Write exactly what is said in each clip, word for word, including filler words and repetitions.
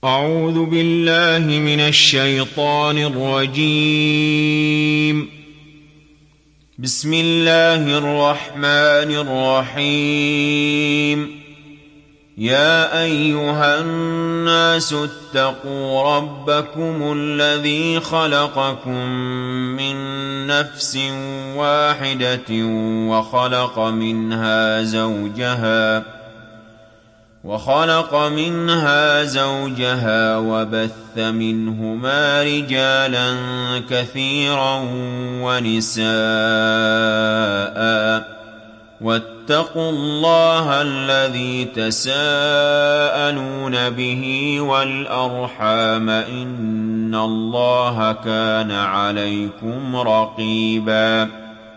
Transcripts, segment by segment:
أعوذ بالله من الشيطان الرجيم. بسم الله الرحمن الرحيم. يا أيها الناس اتقوا ربكم الذي خلقكم من نفس واحدة وخلق منها زوجها وخلق منها زوجها وبث منهما رجالا كثيرا ونساء، واتقوا الله الذي تساءلون به والأرحام إن الله كان عليكم رقيبا.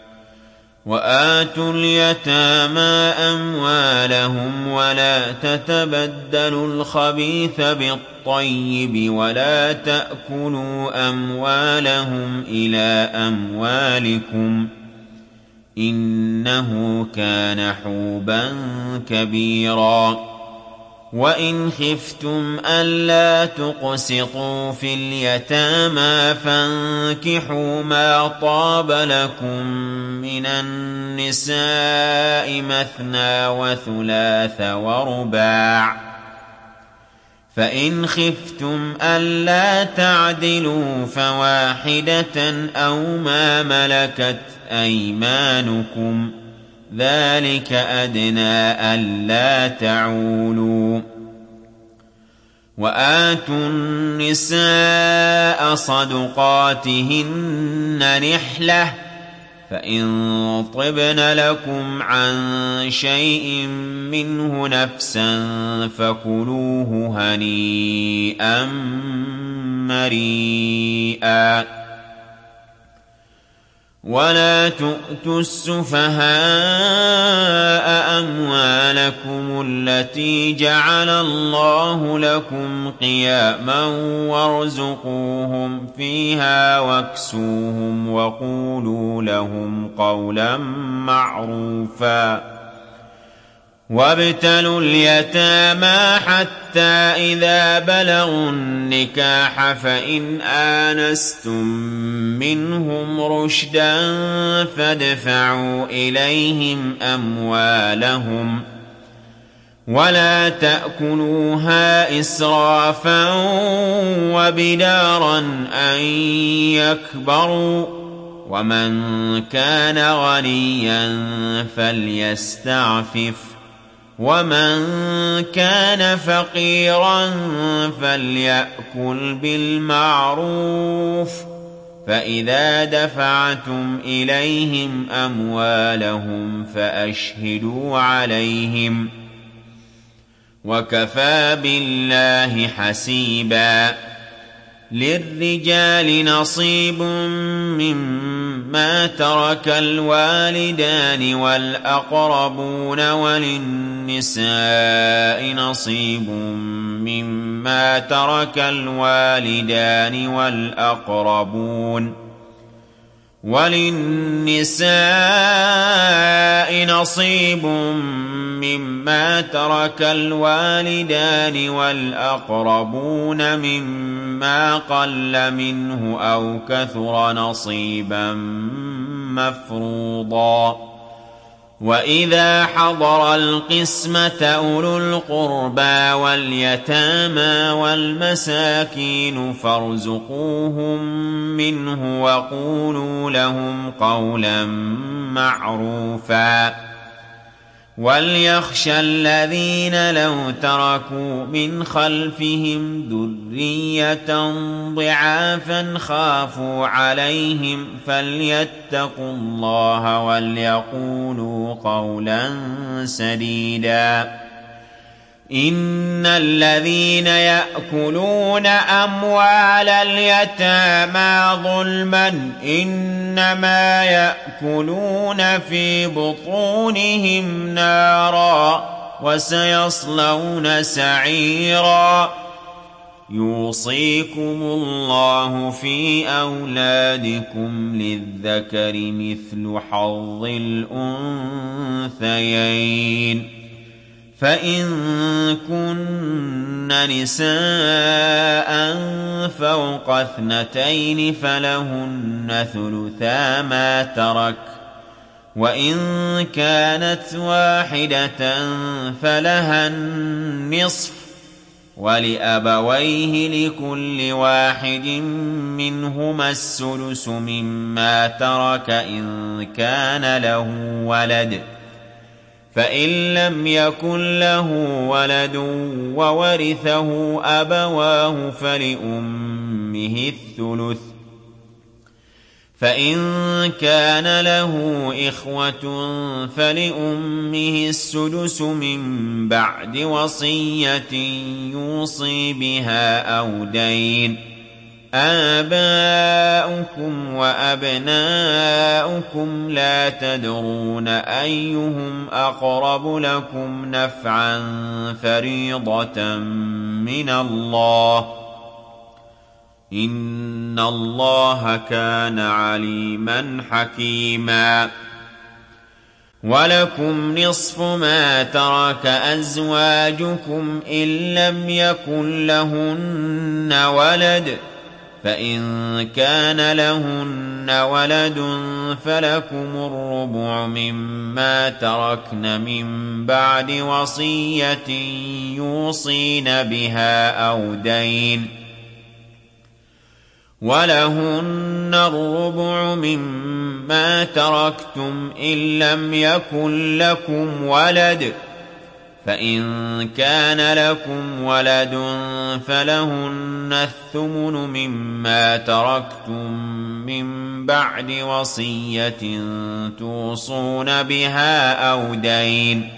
وآتوا اليتامى أموالهم ولا تتبدلوا الخبيث بالطيب ولا تأكلوا أموالهم إلى أموالكم إنه كان حوبا كبيرا. وإن خفتم ألا تقسطوا في اليتامى فانكحوا ما طاب لكم من النساء مثنى وثلاث ورباع، فإن خفتم ألا تعدلوا فواحدة أو ما ملكت أيمانكم ذلك أدنى ألا تعولوا. وآتوا النساء صدقاتهن نحلة، فإن طبن لكم عن شيء منه نفسا فكلوه هنيئا مريئا. ولا تؤتوا السفهاء أموالكم التي جعل الله لكم قياما وارزقوهم فيها واكسوهم وقولوا لهم قولا معروفا. وابتلوا اليتامى حتى إذا بلغوا النكاح فإن آنستم منهم رشدا فادفعوا إليهم أموالهم ولا تأكلوها إسرافا وبدارا أن يكبروا، ومن كان غنيا فليستعفف ومن كان فقيرا فليأكل بالمعروف. فإذا دفعتم إليهم أموالهم فأشهدوا عليهم وكفى بالله حسيبا. للرجال نصيب مما ترك الوالدان والأقربون وللنساء نصيب مما ترك الوالدان والأقربون وللنساء نصيب مما ترك الوالدان والأقربون مما قل منه أو كثر نصيبا مفروضا. وإذا حضر القسمة أولو القربى واليتامى والمساكين فارزقوهم منه وقولوا لهم قولا معروفا. وليخشى الذين لو تركوا من خلفهم ذرية ضعافا خافوا عليهم فليتقوا الله وليقولوا قولا سديدا. إن الذين يأكلون أموال اليتامى ظلما إنما يأكلون في بطونهم نارا وسيصلون سعيرا. يوصيكم الله في أولادكم للذكر مثل حظ الأنثيين، فإن كن نساء فوق اثنتين فلهن ثلثا ما ترك، وإن كانت واحدة فلها النصف، ولأبويه لكل واحد منهما السدس مما ترك إن كان له ولد، فإن لم يكن له ولد وورثه أبواه فلأمه الثلث، فإن كان له إخوة فلأمه السدس من بعد وصية يوصي بها أو دين. آباؤكم وأبناؤكم لا تدرون أيهم أقرب لكم نفعا فريضة من الله، إن الله كان عليما حكيما. ولكم نصف ما ترك أزواجكم إن لم يكن لهن ولد، فإن كان لهن ولد فلكم الربع مما تركن من بعد وصية يوصين بها أو دين، ولهن الربع مما تركتم إن لم يكن لكم ولد، فإن كان لكم ولد فلهن الثمن مما تركتم من بعد وصية توصون بها أو دين.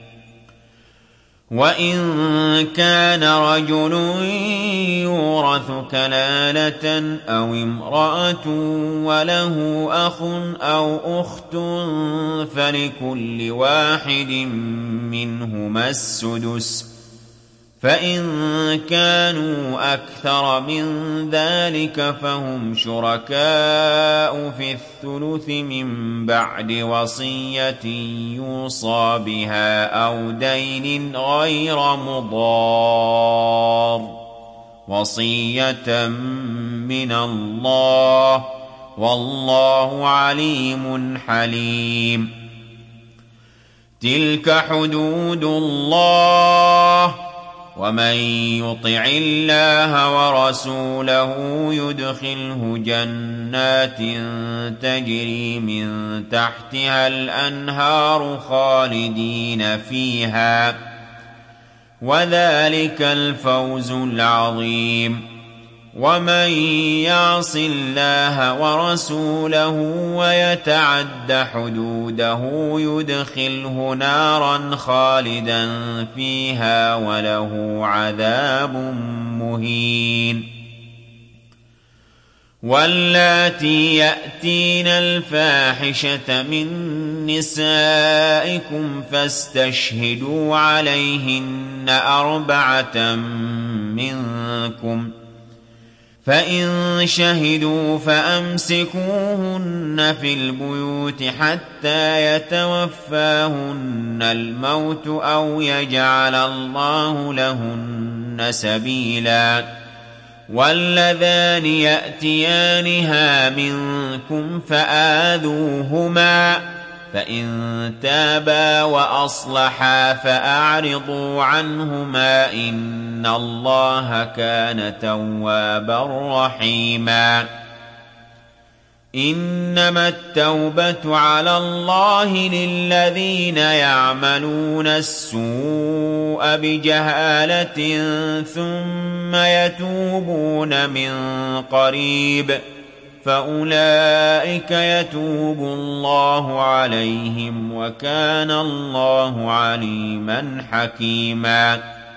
وإن كان رجل يورث كلالة أو امرأة وله أخ أو أخت فلكل واحد منهما السدس، فإن كانوا أكثر من ذلك فهم شركاء في الثلث من بعد وصية يوصى بها أو دين غير مضار، وصية من الله، والله عليم حليم. تلك حدود الله، ومن يطع الله ورسوله يدخله جنات تجري من تحتها الأنهار خالدين فيها، وذلك الفوز العظيم. ومن يعص الله ورسوله ويتعد حدوده يدخله نارا خالدا فيها وله عذاب مهين. واللاتي يأتين الفاحشة من نسائكم فاستشهدوا عليهن أربعة منكم، فإن شهدوا فأمسكوهن في البيوت حتى يتوفاهن الموت أو يجعل الله لهن سبيلا. واللذان يأتيانها منكم فآذوهما، فإن تابا وأصلحا فأعرضوا عنهما إن الله كان توابا رحيما. إنما التوبة على الله للذين يعملون السوء بجهالة ثم يتوبون من قريب فأولئك يتوب الله عليهم وكان الله عليما حكيما.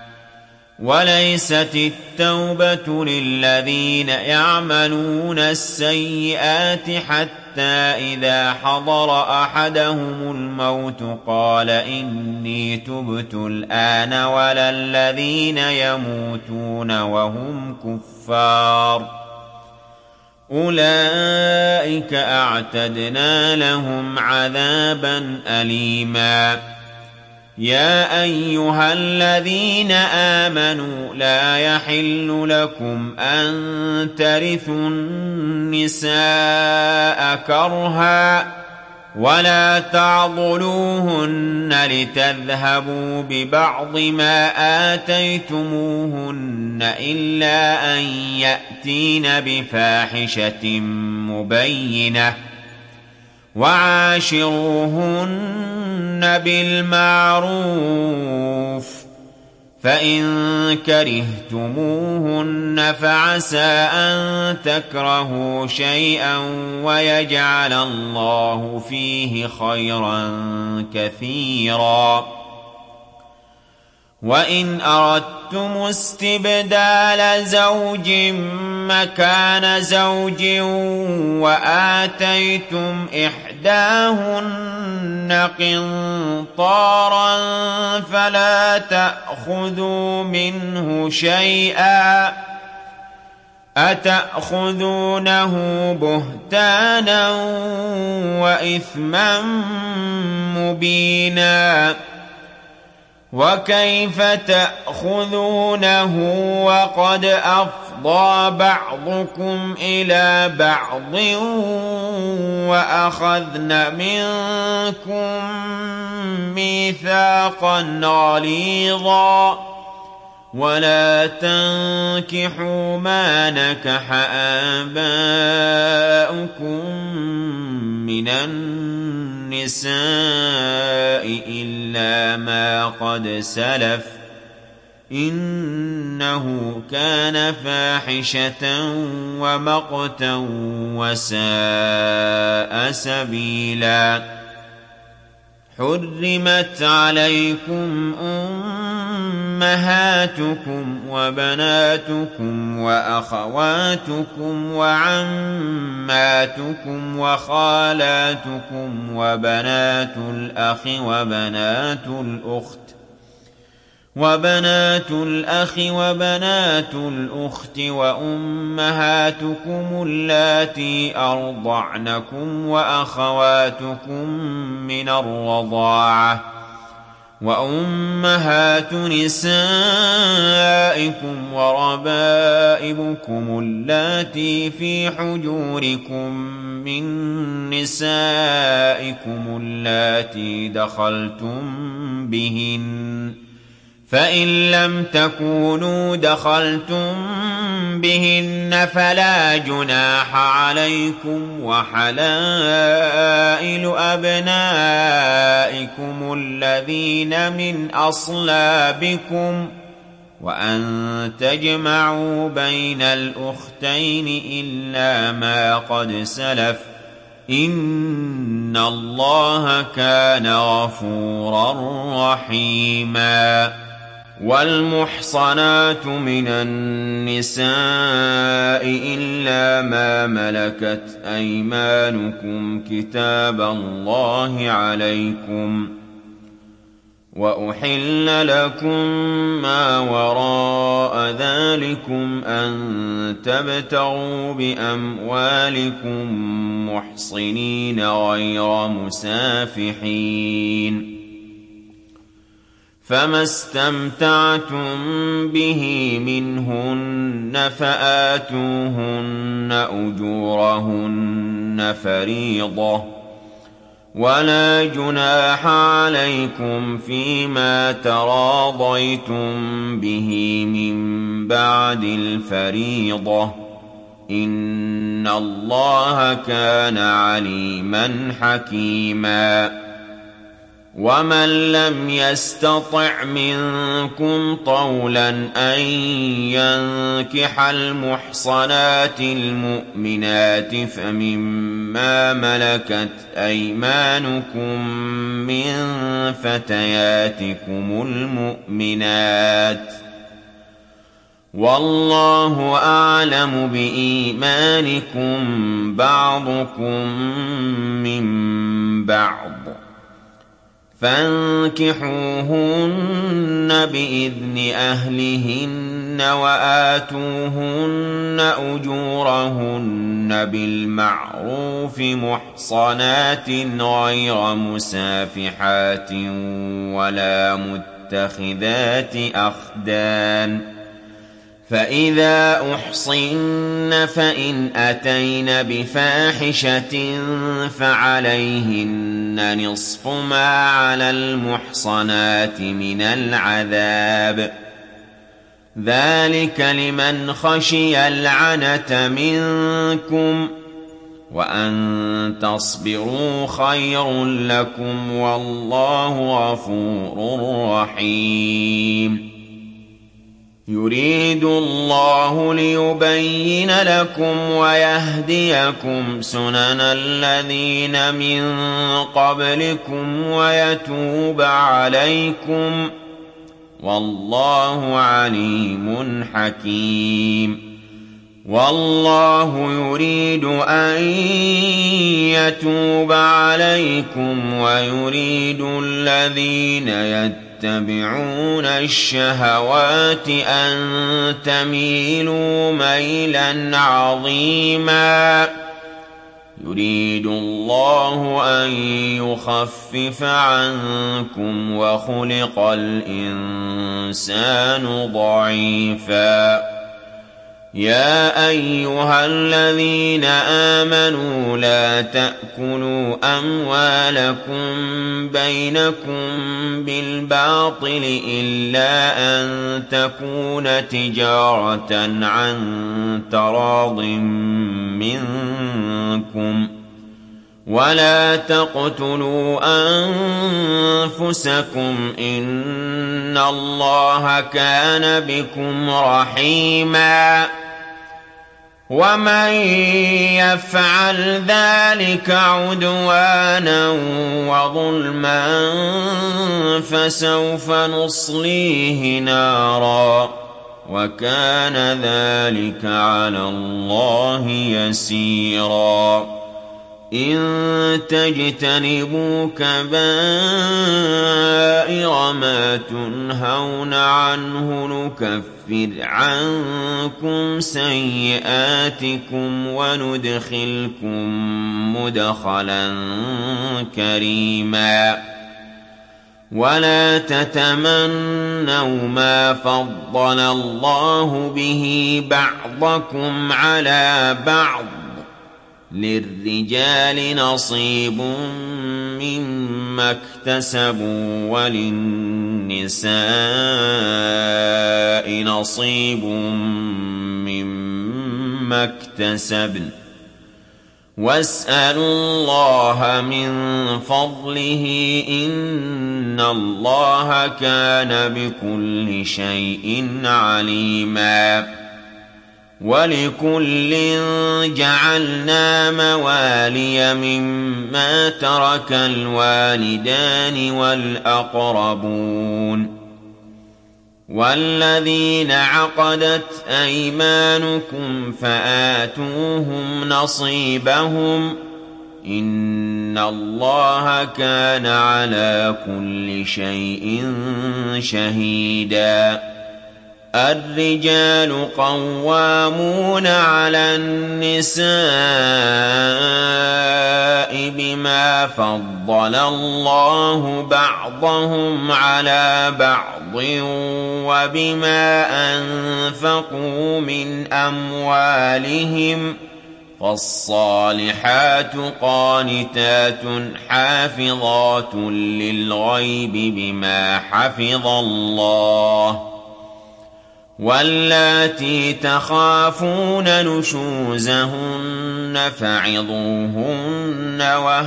وليست التوبة للذين يعملون السيئات حتى إذا حضر أحدهم الموت قال إني تبت الآن، ولا الذين يموتون وهم كفار أولئك أعتدنا لهم عذابا أليما. يا أيها الذين آمنوا لا يحل لكم أن ترثوا النساء كرها ولا تعضلوهن لتذهبوا ببعض ما آتيتموهن إلا أن يأتين بفاحشة مبينة وعاشروهن بالمعروف فإن كرهتموهن فعسى أن تكرهوا شيئا ويجعل الله فيه خيرا كثيرا وإن أردتم استبدال زوج مكان زوج وآتيتم إحداهن قنطارا فلا تأخذوا منه شيئا أتأخذونه بهتانا وإثما مبينا وكيف تأخذونه وقد أفضى بعضكم إلى بعض وأخذن منكم ميثاقا غليظا ولا تنكحوا ما نكح آباؤكم من النساء إلا ما قد سلف إنه كان فاحشة ومقتا وساء سبيلا حرمت عليكم أمهاتكم وبناتكم وأخواتكم وعماتكم وخالاتكم وبنات الأخ وبنات الأخت وبنات الأخ وبنات الأخت وأمهاتكم اللاتي أرضعنكم وأخواتكم من الرضاعة وأمهات نسائكم وربائبكم اللاتي في حجوركم من نسائكم اللاتي دخلتم بهن فإن لم تكونوا دخلتم بهن فلا جناح عليكم وحلائل أبنائكم الذين من أصلابكم وأن تجمعوا بين الأختين إلا ما قد سلف إن الله كان غفورا رحيما والمحصنات من النساء إلا ما ملكت أيمانكم كتاب الله عليكم وأحل لكم ما وراء ذلكم أن تبتغوا بأموالكم محصنين غير مسافحين فما استمتعتم به منهن فآتوهن أجورهن فريضة ولا جناح عليكم فيما تراضيتم به من بعد الفريضة إن الله كان عليما حكيما ومن لم يستطع منكم طولا أن ينكح المحصنات المؤمنات فمما ملكت أيمانكم من فتياتكم المؤمنات والله أعلم بإيمانكم بعضكم من بعض فانكحوهن بإذن أهلهن وآتوهن أجورهن بالمعروف محصنات غير مسافحات ولا متخذات أخدان فإذا أحصن فإن أتين بفاحشة فعليهن نصف ما على المحصنات من العذاب ذلك لمن خشي العنة منكم وأن تصبروا خير لكم والله غفور رحيم يريد الله ليبين لكم ويهديكم سنن الذين من قبلكم ويتوب عليكم والله عليم حكيم والله يريد أن يتوب عليكم ويريد الذين يتوبون يتبعون الشهوات أن تميلوا ميلا عظيما يريد الله أن يخفف عنكم وخلق الإنسان ضعيفا يا أيها الذين آمنوا لا تأكلوا أموالكم بينكم بالباطل إلا أن تكون تجارة عن تراض منكم ولا تقتلوا أنفسكم إن الله كان بكم رحيما ومن يفعل ذلك عدوانا وظلما فسوف نصليه نارا وكان ذلك على الله يسيرا إن تجتنبوا كبائر ما تنهون عنه نكفر عنكم سيئاتكم وندخلكم مدخلا كريما ولا تتمنوا ما فضل الله به بعضكم على بعض للرجال نصيب مما اكتسبوا وللنساء نصيب مما اكتسبن واسألوا الله من فضله إن الله كان بكل شيء عليما ولكل جعلنا موالي مما ترك الوالدان والأقربون والذين عقدت أيمانكم فآتوهم نصيبهم إن الله كان على كل شيء شهيدا الرجال قوامون على النساء بما فضل الله بعضهم على بعض وبما أنفقوا من أموالهم فالصالحات قانتات حافظات للغيب بما حفظ الله واللاتي تخافون نشوزهن فعظوهن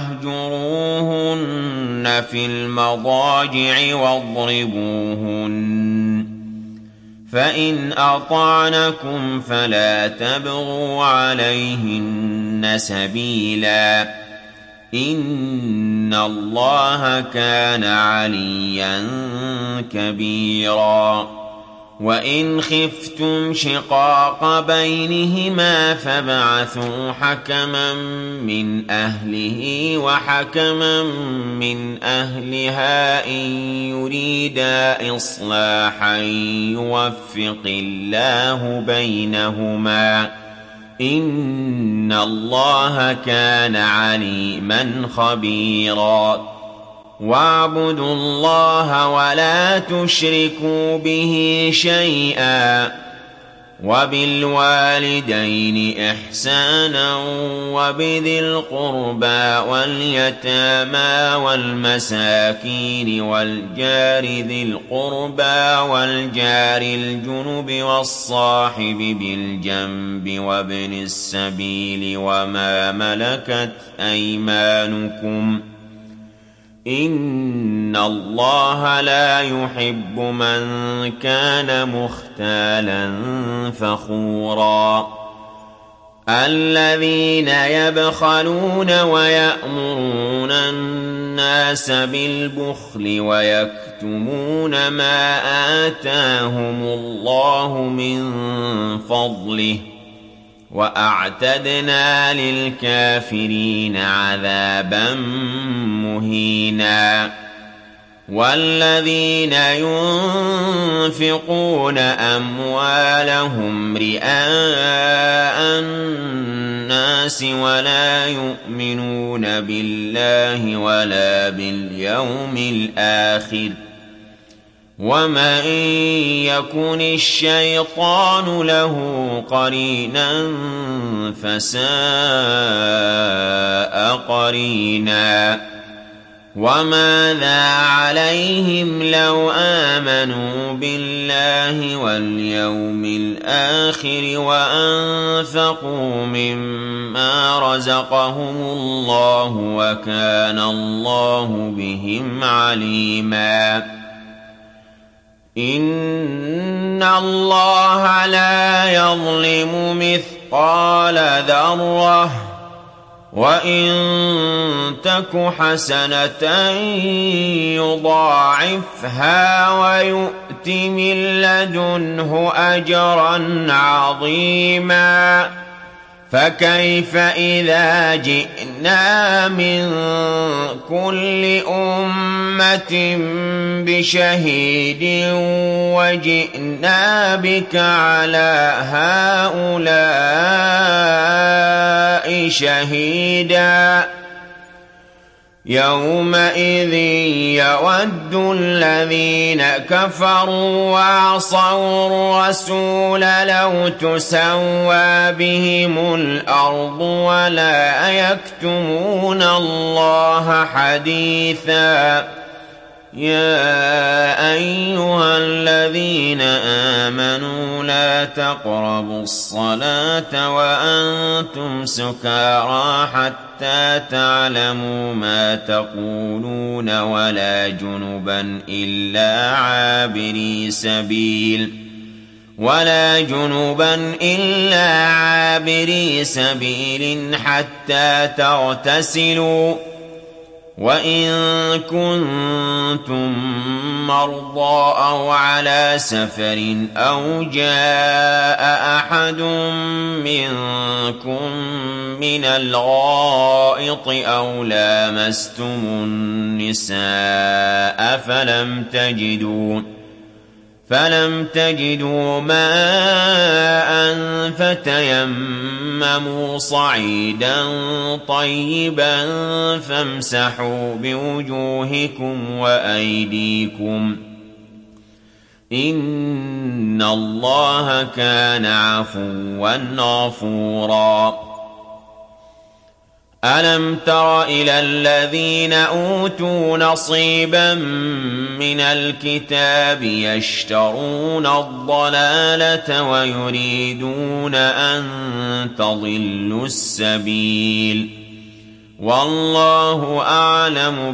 واهجروهن في المضاجع واضربوهن فإن أطعنكم فلا تبغوا عليهن سبيلا إن الله كان عليا كبيرا وإن خفتم شقاق بينهما فابعثوا حكما من أهله وحكما من أهلها إن يريدا إصلاحا يوفق الله بينهما إن الله كان عليما خبيرا واعبدوا الله ولا تشركوا به شيئا وبالوالدين إحسانا وبذي القربى واليتامى والمساكين والجار ذي القربى والجار الجنب والصاحب بالجنب وابن السبيل وما ملكت أيمانكم إن الله لا يحب من كان مختالا فخورا الذين يبخلون ويأمرون الناس بالبخل ويكتمون ما آتاهم الله من فضله وأعتدنا للكافرين عذابا مهينا والذين ينفقون أموالهم رئاء الناس ولا يؤمنون بالله ولا باليوم الآخر ومن يكن الشيطان له قرينا فساء قرينا وماذا عليهم لو آمنوا بالله واليوم الآخر وأنفقوا مما رزقهم الله وكان الله بهم عليما إن الله لا يظلم مثقال ذرة وإن تك حسنة يضاعفها ويؤت من لدنه أجرا عظيما فكيف إذا جئنا من كل أمة بشهيد وجئنا بك على هؤلاء شهيدا يومئذ يود الذين كفروا وعصوا الرسول لو تسوى بهم الأرض ولا يكتمون الله حديثا يا أيها الذين آمنوا لا تقربوا الصلاة وأنتم سكارى حتى تعلموا ما تقولون ولا جنبا إلا عابري سبيل ولا جنبا إلا عابري سبيل حتى تغتسلوا وإن كنتم مرضى أو على سفر أو جاء أحد منكم من الغائط أو لامستم النساء فلم تجدوا فلم تجدوا ماء فتيمموا صعيدا طيبا فامسحوا بوجوهكم وأيديكم إن الله كان عفوا غفورا ألم تر إلى الذين أوتوا نصيبا من الكتاب يشترون الضلالة ويريدون أن تضلوا السبيل والله أعلم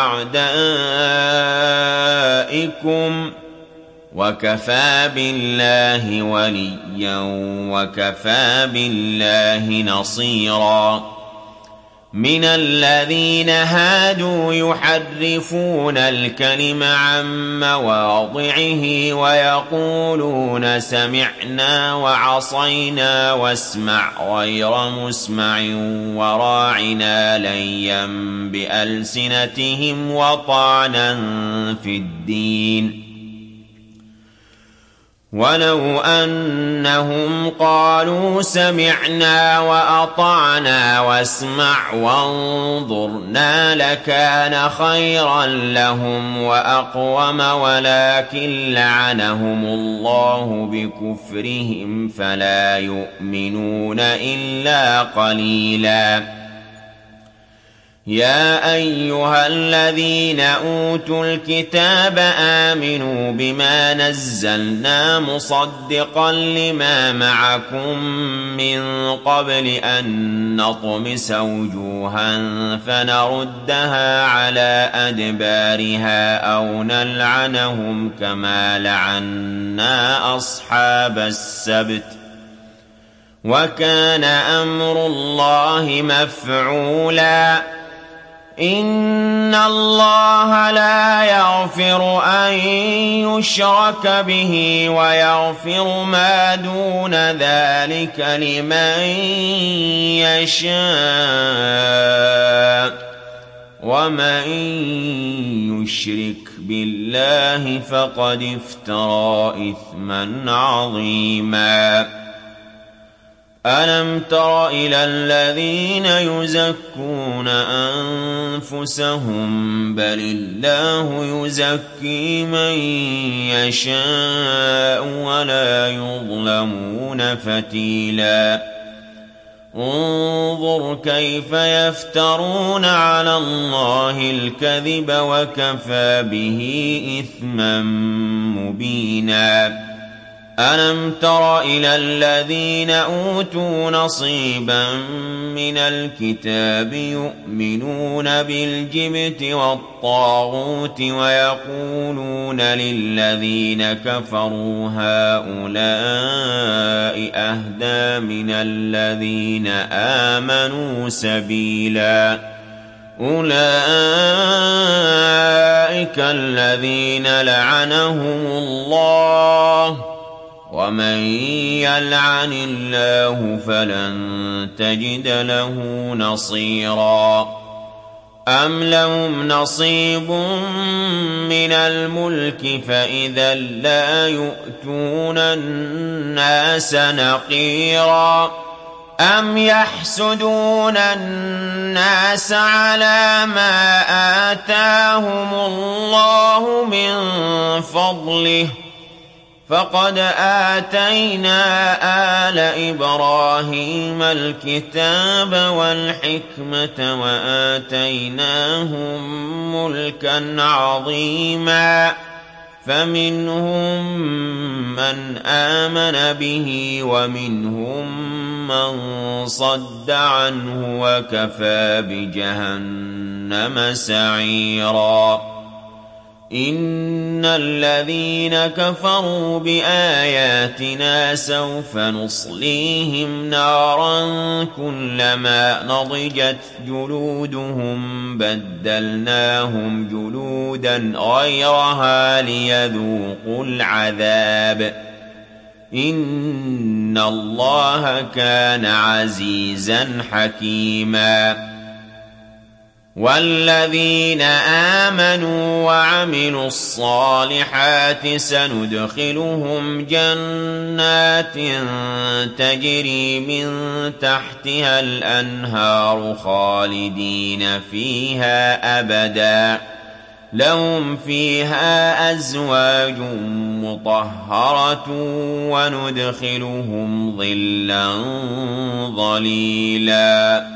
بأعدائكم وكفى بالله وليا وكفى بالله نصيرا من الذين هادوا يحرفون الكلم عن مواضعه ويقولون سمعنا وعصينا واسمع غير مسمع وراعنا ليا بألسنتهم وطعنا في الدين ولو أنهم قالوا سمعنا وأطعنا واسمع وانظرنا لكان خيرا لهم وأقوم ولكن لعنهم الله بكفرهم فلا يؤمنون إلا قليلا يا أيها الذين أوتوا الكتاب آمنوا بما نزلنا مصدقا لما معكم من قبل أن نطمس وجوها فنردها على أدبارها أو نلعنهم كما لعنا أصحاب السبت وكان أمر الله مفعولا إن الله لا يغفر أن يشرك به ويغفر ما دون ذلك لمن يشاء ومن يشرك بالله فقد افترى إثما عظيما ألم تر إلى الذين يزكون أنفسهم بل الله يزكي من يشاء ولا يظلمون فتيلا انظر كيف يفترون على الله الكذب وكفى به إثما مبينا ألم تر إلى الذين أوتوا نصيبا من الكتاب يؤمنون بالجبت والطاغوت ويقولون للذين كفروا هؤلاء أهدى من الذين آمنوا سبيلا أولئك الذين لعنهم الله ومن يلعن الله فلن تجد له نصيرا أم لهم نصيب من الملك فإذا لا يؤتون الناس نقيرا أم يحسدون الناس على ما آتاهم الله من فضله فقد آتينا آل إبراهيم الكتاب والحكمة وآتيناهم ملكا عظيما فمنهم من آمن به ومنهم من صد عنه وكفى بجهنم سعيرا إن الذين كفروا بآياتنا سوف نصليهم نارا كلما نضجت جلودهم بدلناهم جلودا غيرها ليذوقوا العذاب إن الله كان عزيزا حكيما والذين آمنوا وعملوا الصالحات سندخلهم جنات تجري من تحتها الأنهار خالدين فيها أبدا لهم فيها أزواج مطهرة وندخلهم ظلا ظليلا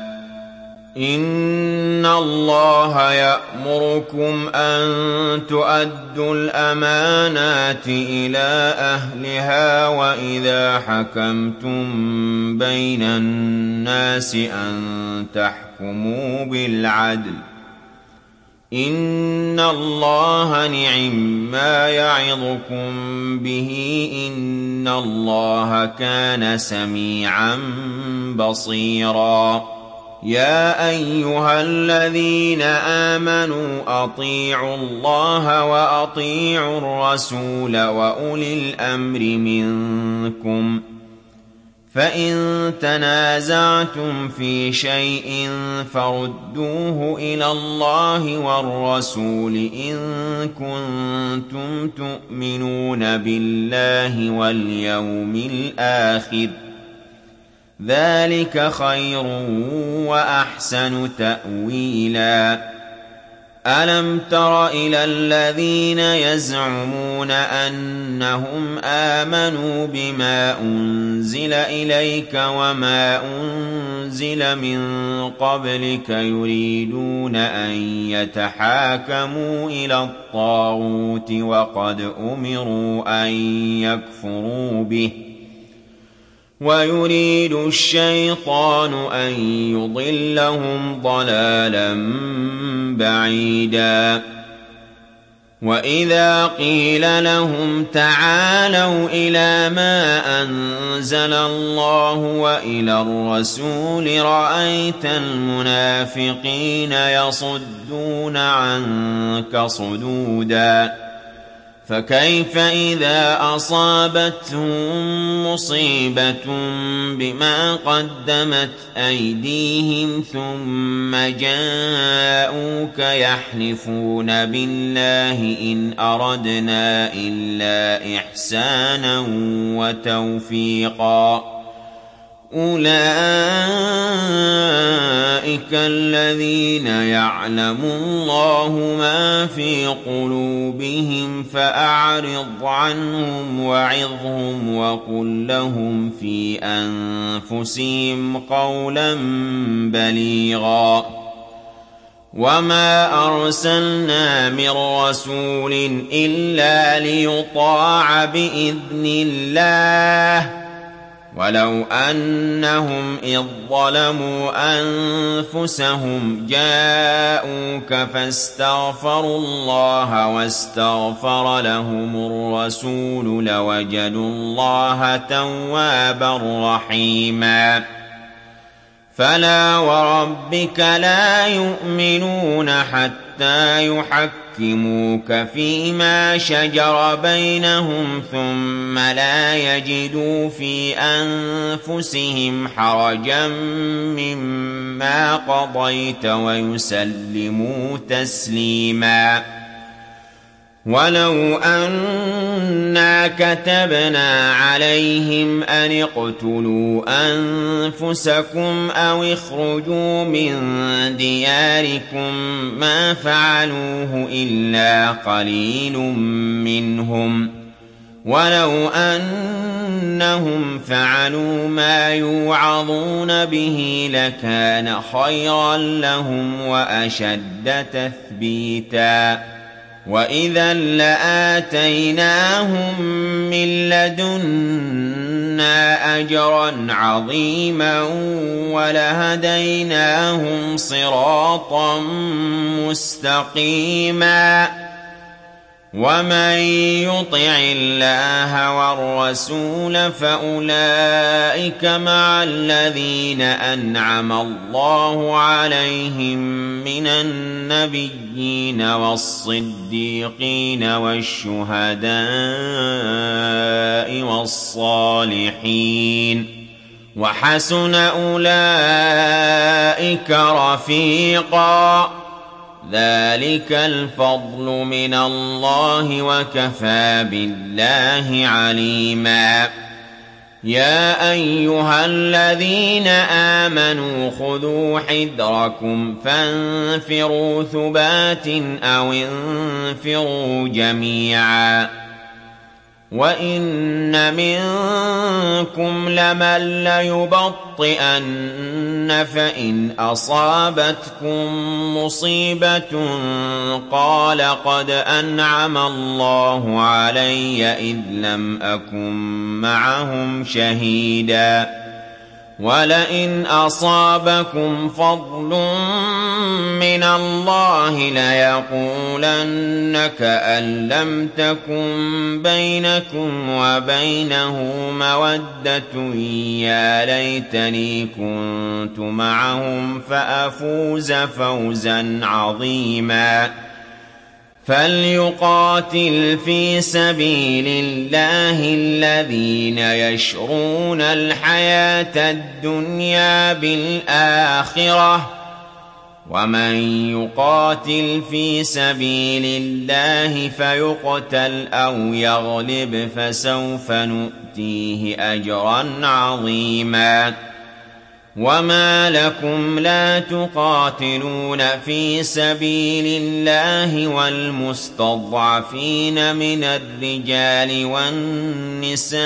إن الله يأمركم أن تؤدوا الأمانات إلى أهلها وإذا حكمتم بين الناس أن تحكموا بالعدل إن الله نعم ما يعظكم به إن الله كان سميعا بصيرا يا أيها الذين آمنوا أطيعوا الله وأطيعوا الرسول وأولي الأمر منكم فإن تنازعتم في شيء فردوه إلى الله والرسول إن كنتم تؤمنون بالله واليوم الآخر ذلك خير وأحسن تأويلا ألم تر إلى الذين يزعمون أنهم آمنوا بما أنزل إليك وما أنزل من قبلك يريدون أن يتحاكموا إلى الطاغوت وقد أمروا أن يكفروا به ويريد الشيطان أن يضلهم ضلالا بعيدا وإذا قيل لهم تعالوا إلى ما أنزل الله وإلى الرسول رأيت المنافقين يصدون عنك صدودا فكيف إذا أصابتهم مصيبة بما قدمت أيديهم ثم جاءوك يحلفون بالله إن أردنا إلا إحسانا وتوفيقا أولئك الذين يعلم الله ما في قلوبهم فأعرض عنهم وعظهم وقل لهم في أنفسهم قولا بليغا وما أرسلنا من رسول إلا ليطاع بإذن الله ولو أنهم إذ ظلموا أنفسهم جاءوك فاستغفروا الله واستغفر لهم الرسول لوجدوا الله توابا رحيما فلا وربك لا يؤمنون حتى يحكموك فيما شجر بينهم ثم لا يجدوا في أنفسهم حرجا مما قضيت ويسلموا تسليما ولو أنا كتبنا عليهم أن اقتلوا أنفسكم أو اخرجوا من دياركم ما فعلوه إلا قليل منهم ولو أنهم فعلوا ما يوعظون به لكان خيرا لهم وأشد تثبيتا وإذا لآتيناهم من لدنا أجرا عظيما ولهديناهم صراطا مستقيما ومن يطع الله والرسول فأولئك مع الذين أنعم الله عليهم من النبيين والصديقين والشهداء والصالحين وحسن أولئك رفيقا ذلك الفضل من الله وكفى بالله عليما يا أيها الذين آمنوا خذوا حذركم فانفروا ثبات أو انفروا جميعا وإن منكم لمن ليبطئن فإن أصابتكم مصيبة قال قد أنعم الله علي إذ لم أكن معهم شهيدا ولئن أصابكم فضل من الله ليقولن كأن لم تكن بينكم وبينه مودة يا ليتني كنت معهم فأفوز فوزا عظيما فليقاتل في سبيل الله الذين يشرون الحياة الدنيا بالآخرة ومن يقاتل في سبيل الله فيقتل أو يغلب فسوف نؤتيه أجرا عظيما وما لكم لا تقاتلون في سبيل الله والمستضعفين من الرجال والنساء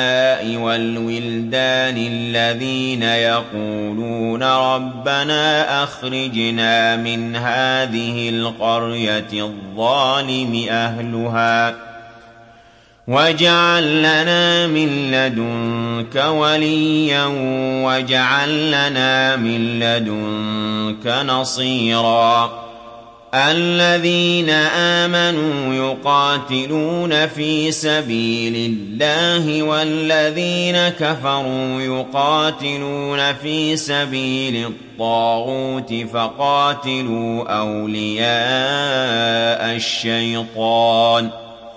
والولدان الذين يقولون ربنا أخرجنا من هذه القرية الظالم أهلها واجعل لنا من لدنك وليا واجعل لنا من لدنك نصيرا الذين آمنوا يقاتلون في سبيل الله والذين كفروا يقاتلون في سبيل الطاغوت فقاتلوا أولياء الشيطان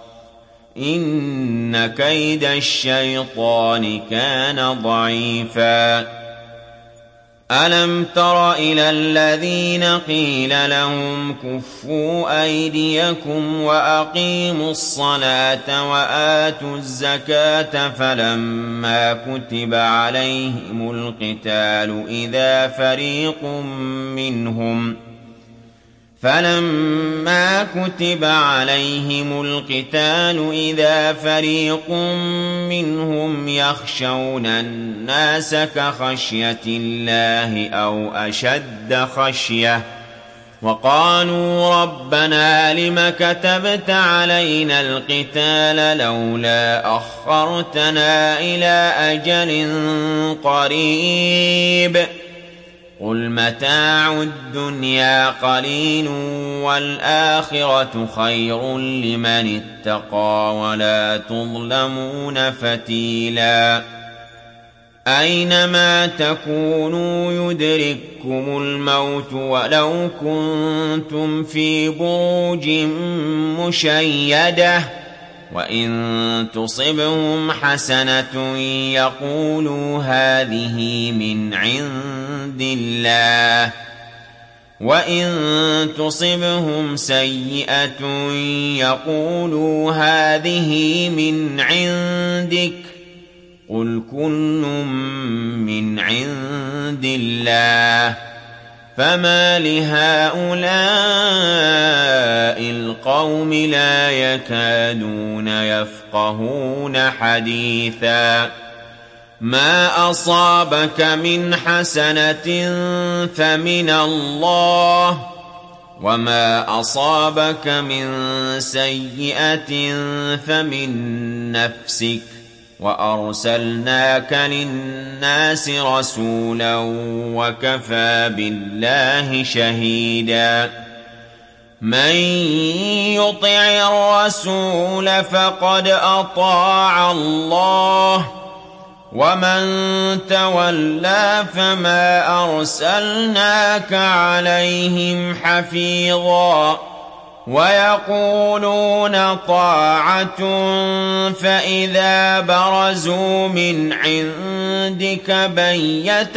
إن كيد الشيطان كان ضعيفا ألم تر إلى الذين قيل لهم كفوا أيديكم وأقيموا الصلاة وآتوا الزكاة فلما كتب عليهم القتال إذا فريق منهم فلما كتب عليهم القتال إذا فريق منهم يخشون الناس كخشية الله أو أشد خشية وقالوا ربنا لم كتبت علينا القتال لولا أخرتنا إلى أجل قريب قل متاع الدنيا قليل والآخرة خير لمن اتقى ولا تظلمون فتيلا أينما تكونوا يدرككم الموت ولو كنتم في بروج مشيدة وإن تصبهم حسنة يقولوا هذه من عند الله وإن تصبهم سيئة يقولوا هذه من عندك قل كل من عند الله فما لهؤلاء القوم لا يكادون يفقهون حديثا ما أصابك من حسنة فمن الله وما أصابك من سيئة فمن نفسك وأرسلناك للناس رسولا وكفى بالله شهيدا من يطع الرسول فقد أطاع الله ومن تولى فما أرسلناك عليهم حفيظا ويقولون طاعة فإذا برزوا من عندك بيت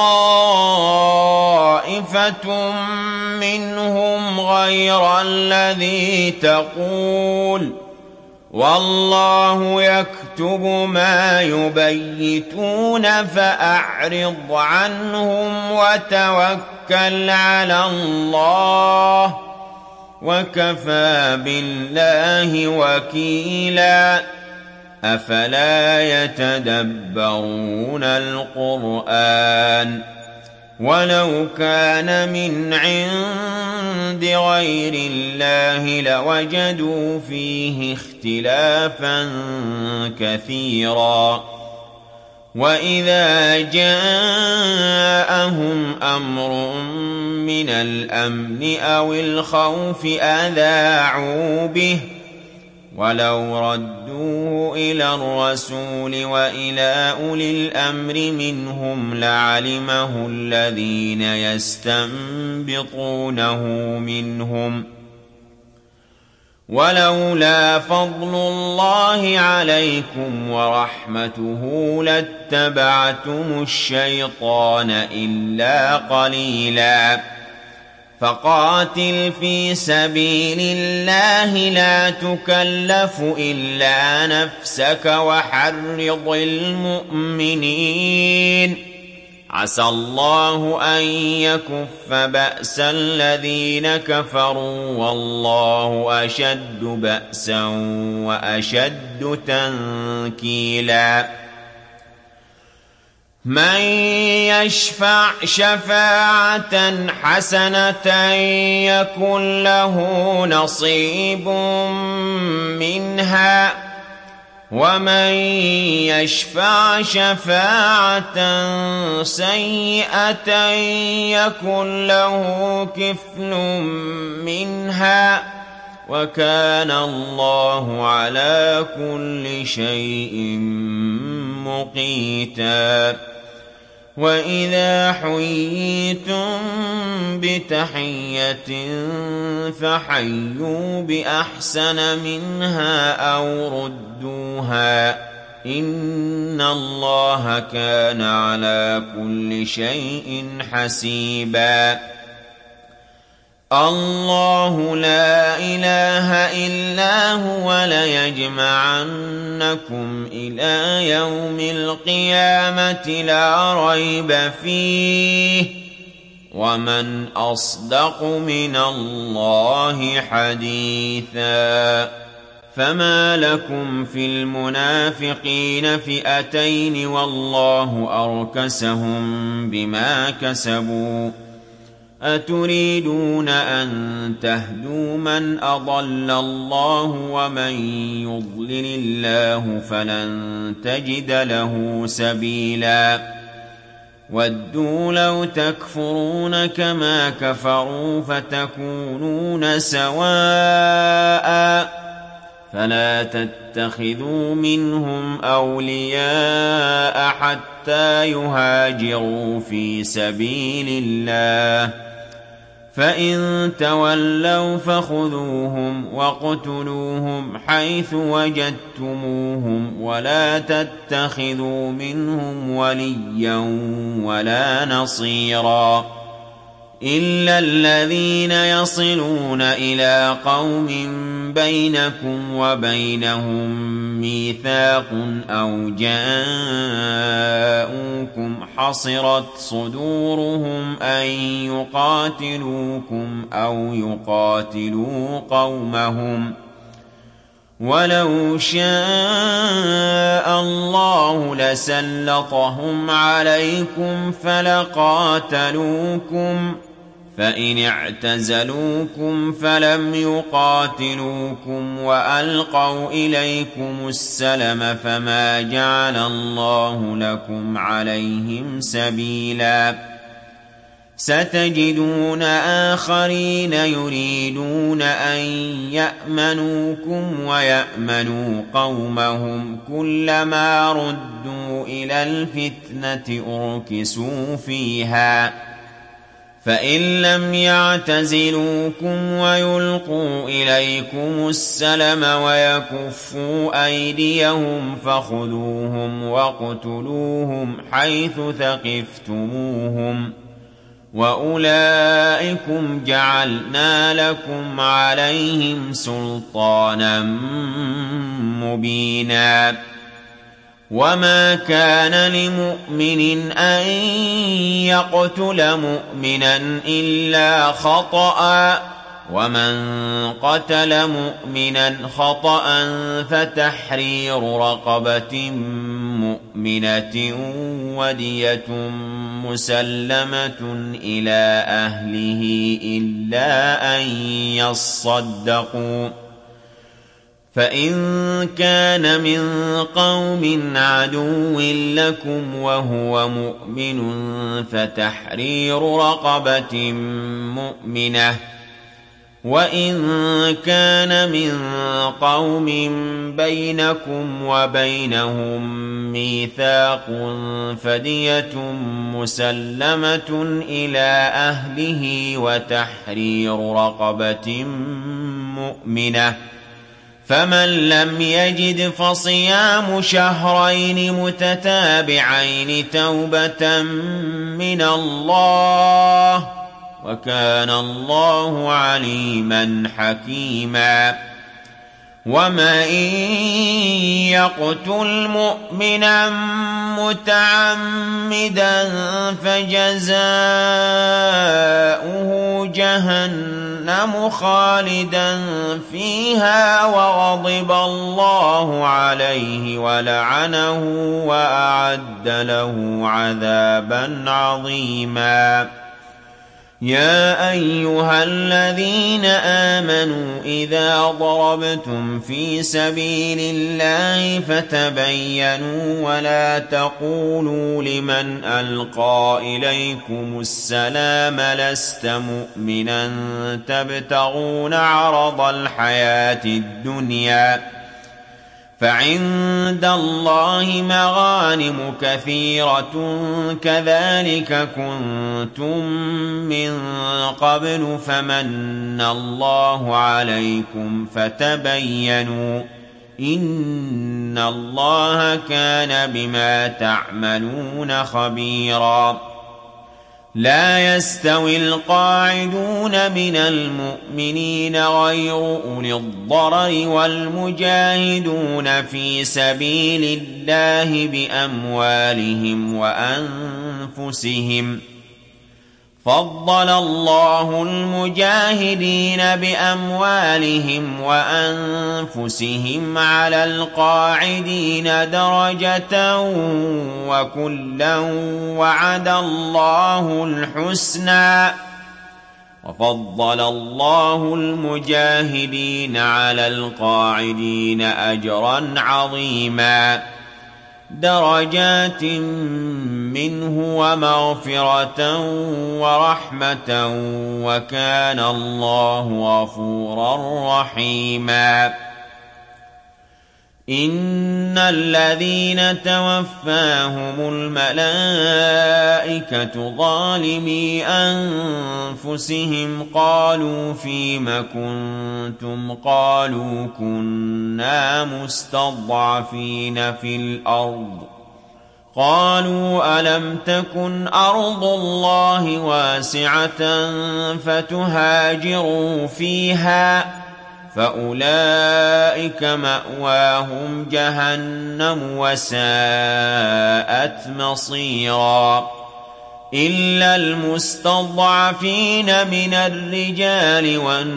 طائفة منهم غير الذي تقول والله يكتب ما يبيتون فأعرض عنهم وتوكل على الله وكفى بالله وكيلا أفلا يتدبرون القرآن ولو كان من عند غير الله لوجدوا فيه اختلافا كثيرا وإذا جاءهم أمر من الأمن أو الخوف أذاعوا به ولو ردوه إلى الرسول وإلى أولي الأمر منهم لعلمه الذين يستنبطونه منهم ولولا فضل الله عليكم ورحمته لاتبعتم الشيطان إلا قليلا فقاتل في سبيل الله لا تكلف إلا نفسك وحرض المؤمنين عسى الله أن يكف بأس الذين كفروا والله أشد بأسا وأشد تنكيلا من يشفع شفاعة حسنة يكن له نصيب منها ومن يشفع شفاعة سيئة يكن له كفل منها وكان الله على كل شيء مقيتا وإذا حييتم بتحية فحيوا بأحسن منها أو ردوها إن الله كان على كل شيء حسيبا الله لا إله إلا هو ليجمعنكم إلى يوم القيامة لا ريب فيه ومن أصدق من الله حديثا فما لكم في المنافقين فئتين والله أركسهم بما كسبوا أتريدون أن تهدوا من أضل الله ومن يضلل الله فلن تجد له سبيلا ودوا لو تكفرون كما كفروا فتكونون سواء فلا تتخذوا منهم أولياء حتى يهاجروا في سبيل الله فإن تولوا فخذوهم واقتلوهم حيث وجدتموهم ولا تتخذوا منهم وليا ولا نصيرا إلا الذين يصلون إلى قوم بينكم وبينهم ميثاق أو جاءوكم حصرت صدورهم أن يقاتلوكم أو يقاتلوا قومهم ولو شاء الله لسلطهم عليكم فلقاتلوكم فإن اعتزلوكم فلم يقاتلوكم وألقوا إليكم السلم فما جعل الله لكم عليهم سبيلا ستجدون آخرين يريدون أن يأمنوكم ويأمنوا قومهم كلما ردوا إلى الفتنة أركسوا فيها فإن لم يعتزلوكم ويلقوا إليكم السلم ويكفوا أيديهم فخذوهم واقتلوهم حيث ثقفتموهم وأولئكم جعلنا لكم عليهم سلطانا مبينا وما كان لمؤمن أن يقتل مؤمنا إلا خطأ ومن قتل مؤمنا خطأ فتحرير رقبة مؤمنة ودية مسلمة إلى أهله إلا أن يصدقوا فإن كان من قوم عدو لكم وهو مؤمن فتحرير رقبة مؤمنة، وإن كان من قوم بينكم وبينهم ميثاق فدية مسلمة إلى أهله وتحرير رقبة مؤمنة. فمن لم يجد فصيام شهرين متتابعين توبة من الله، وكان الله عليما حكيما. ومن يقتل مؤمنا متعمدا فجزاؤه جهنم خالدا فيها وغضب الله عليه ولعنه وأعد له عذابا عظيما. يا أيها الذين آمنوا إذا ضربتم في سبيل الله فتبينوا ولا تقولوا لمن ألقى إليكم السلام لست مؤمنا تبتغون عرض الحياة الدنيا، فعند الله مغانم كثيرة كذلك كنتم من قبل فمن الله عليكم فتبينوا إن الله كان بما تعملون خبيرا. لا يستوي القاعدون من المؤمنين غير أولي الضرر والمجاهدون في سبيل الله بأموالهم وأنفسهم. فضل الله المجاهدين بأموالهم وأنفسهم على القاعدين درجة وكلا وعد الله الحسنى، وفضل الله المجاهدين على القاعدين أجرا عظيما، درجات منه ومغفرة ورحمة وكان الله غفورا رحيما. إن الذين توفاهم الملائكة ظالمي أنفسهم قالوا فيم كنتم قالوا كنا مستضعفين في الأرض قالوا ألم تكن أرض الله واسعة فتهاجروا فيها فأولئك مأواهم جهنم وساءت مصيرا. إلا المستضعفين من الرجال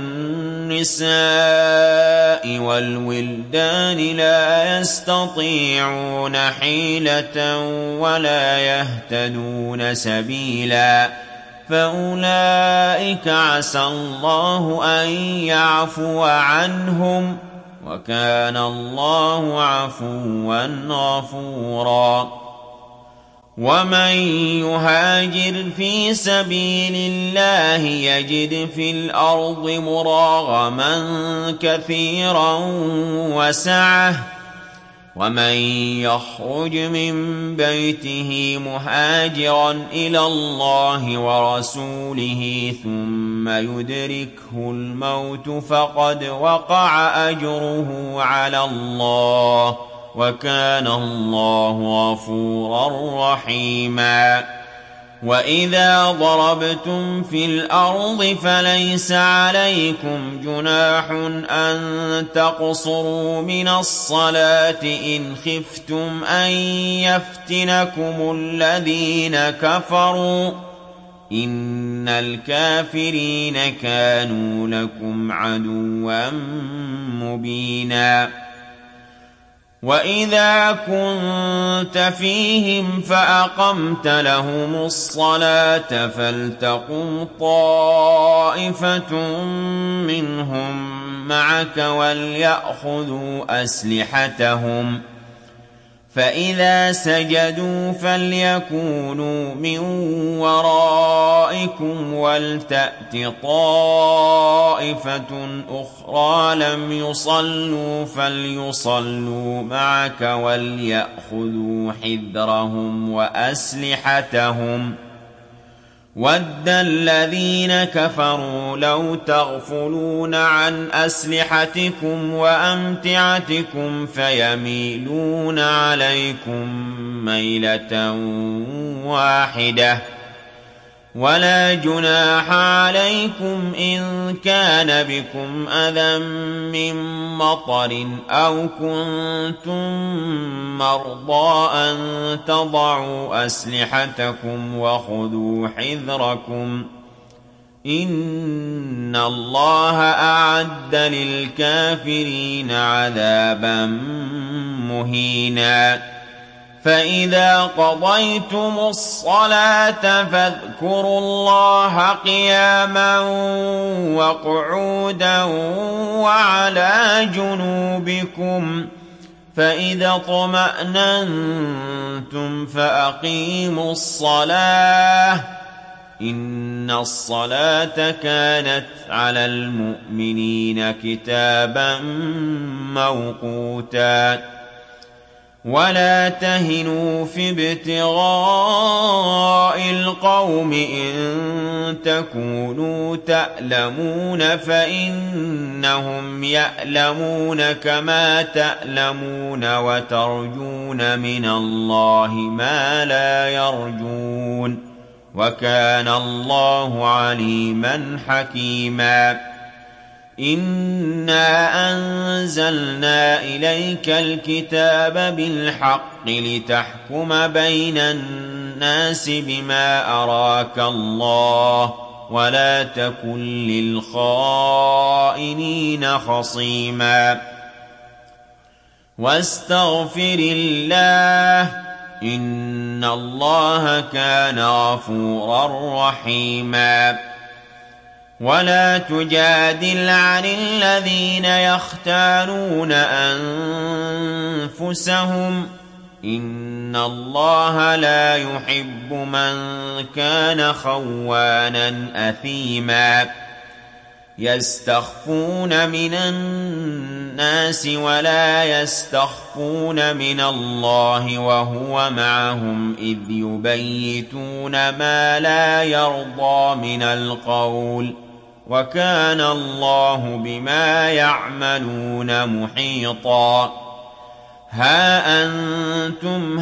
والنساء والولدان لا يستطيعون حيلة ولا يهتدون سبيلا فأولئك عسى الله أن يعفو عنهم وكان الله عفوا غفورا. ومن يهاجر في سبيل الله يجد في الأرض مراغما كثيرا وسعة ومن يخرج من بيته مهاجرا إلى الله ورسوله ثم يدركه الموت فقد وقع أجره على الله وكان الله غفورا رحيما. وإذا ضربتم في الأرض فليس عليكم جناح أن تقصروا من الصلاة إن خفتم أن يفتنكم الذين كفروا إن الكافرين كانوا لكم عدوا مبينا. وَإِذَا كُنتَ فِيهِمْ فَأَقَمْتَ لَهُمُ الصَّلَاةَ فَلْتَقُمْ طَائِفَةٌ مِّنْهُم مَّعَكَ وَلْيَأْخُذُوا أَسْلِحَتَهُمْ فَإِذَا سَجَدُوا فَلْيَكُونُوا مِن وَرَائِكُمْ وَلْتَأْتِ طَائِفَةٌ أُخْرَىٰ لَمْ يُصَلُّوا فَلْيُصَلُّوا مَعَكَ وَلْيَأْخُذُوا حِذْرَهُمْ وَأَسْلِحَتَهُمْ وَدَّ الَّذِينَ كَفَرُوا لَوْ تَغْفُلُونَ عَنْ أَسْلِحَتِكُمْ وَأَمْتِعَتِكُمْ فَيَمِيلُونَ عَلَيْكُمْ مَيْلَةً وَاحِدَةً وَلَا جُنَاحَ عَلَيْكُمْ إِن كَانَ بِكُمْ أَذًى مِّن مَّطَرٍ أَوْ كُنتُم مَّرْضَىٰ أَن تَضَعُوا أَسْلِحَتَكُمْ وَخُذُوا حِذْرَكُمْ إِنَّ اللَّهَ أَعَدَّ لِلْكَافِرِينَ عَذَابًا مُّهِينًا فَإِذَا قَضَيْتُمُ الصَّلَاةَ فاذكروا اللَّهَ قِيَامًا وَقُعُودًا وَعَلَىٰ جُنُوبِكُمْ فَإِذَا اطْمَأْنَنتُمْ فَأَقِيمُوا الصَّلَاةَ إِنَّ الصَّلَاةَ كَانَتْ عَلَى الْمُؤْمِنِينَ كِتَابًا مَّوْقُوتًا وَلَا تَهِنُوا فِي ابْتِغَاءِ الْقَوْمِ إِن تَكُونُوا تَأْلَمُونَ فَإِنَّهُمْ يَأْلَمُونَ كَمَا تَأْلَمُونَ وَتَرْجُونَ مِنَ اللَّهِ مَا لَا يَرْجُونَ وَكَانَ اللَّهُ عَلِيمًا حَكِيمًا إِنَّا أَنزَلْنَا إِلَيْكَ الْكِتَابَ بِالْحَقِّ لِتَحْكُمَ بَيْنَ النَّاسِ بِمَا أَرَاكَ اللَّهُ وَلَا تَكُن لِّلْخَائِنِينَ خَصِيمًا وَاسْتَغْفِرِ اللَّهَ إِنَّ اللَّهَ كَانَ غَفُورًا رَّحِيمًا وَلَا تُجَادِلْ عَنِ الَّذِينَ يَخْتَانُونَ أَنفُسَهُمْ ۚ إِنَّ اللَّهَ لَا يُحِبُّ مَن كَانَ خَوَّانًا أَثِيمًا يَسْتَخْفُونَ مِنَ النَّاسِ وَلَا يَسْتَخْفُونَ مِنَ اللَّهِ وَهُوَ مَعَهُمْ إِذْ يُبَيِّتُونَ مَا لَا يَرْضَىٰ مِنَ الْقَوْلِ وَكَانَ اللَّهُ بِمَا يَعْمَلُونَ مُحِيطًا هَا أَنتُمْ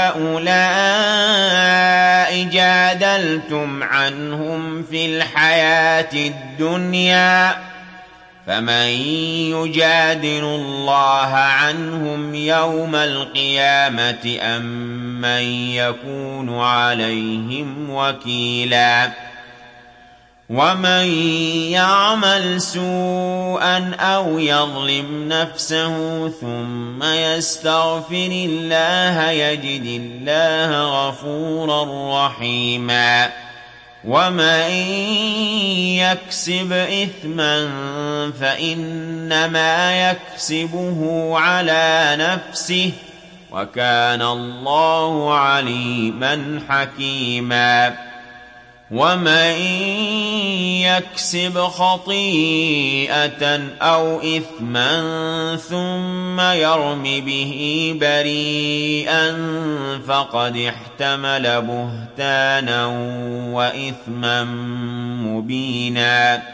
هَٰؤُلَاءِ جَادَلْتُمْ عَنْهُمْ فِي الْحَيَاةِ الدُّنْيَا فَمَن يُجَادِلُ اللَّهَ عَنْهُمْ يَوْمَ الْقِيَامَةِ أَم مَّن يَكُونُ عَلَيْهِمْ وَكِيلًا وَمَن يَعْمَلْ سُوءًا أَوْ يَظْلِمْ نَفْسَهُ ثُمَّ يَسْتَغْفِرِ اللَّهَ يَجِدِ اللَّهَ غَفُورًا رَّحِيمًا وَمَن يَكْسِبْ إِثْمًا فَإِنَّمَا يَكْسِبُهُ عَلَىٰ نَفْسِهِ وَكَانَ اللَّهُ عَلِيمًا حَكِيمًا وَمَن يَكْسِبْ خَطِيئَةً أَوْ إِثْمًا ثُمَّ يَرْمِ بِهِ بَرِيئًا فَقَدِ احْتَمَلَ بُهْتَانًا وَإِثْمًا مُّبِينًا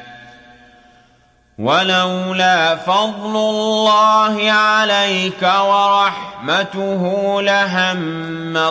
وَلَوْلَا فَضْلُ اللَّهِ عَلَيْكَ وَرَحْمَتُهُ لَهَمَّت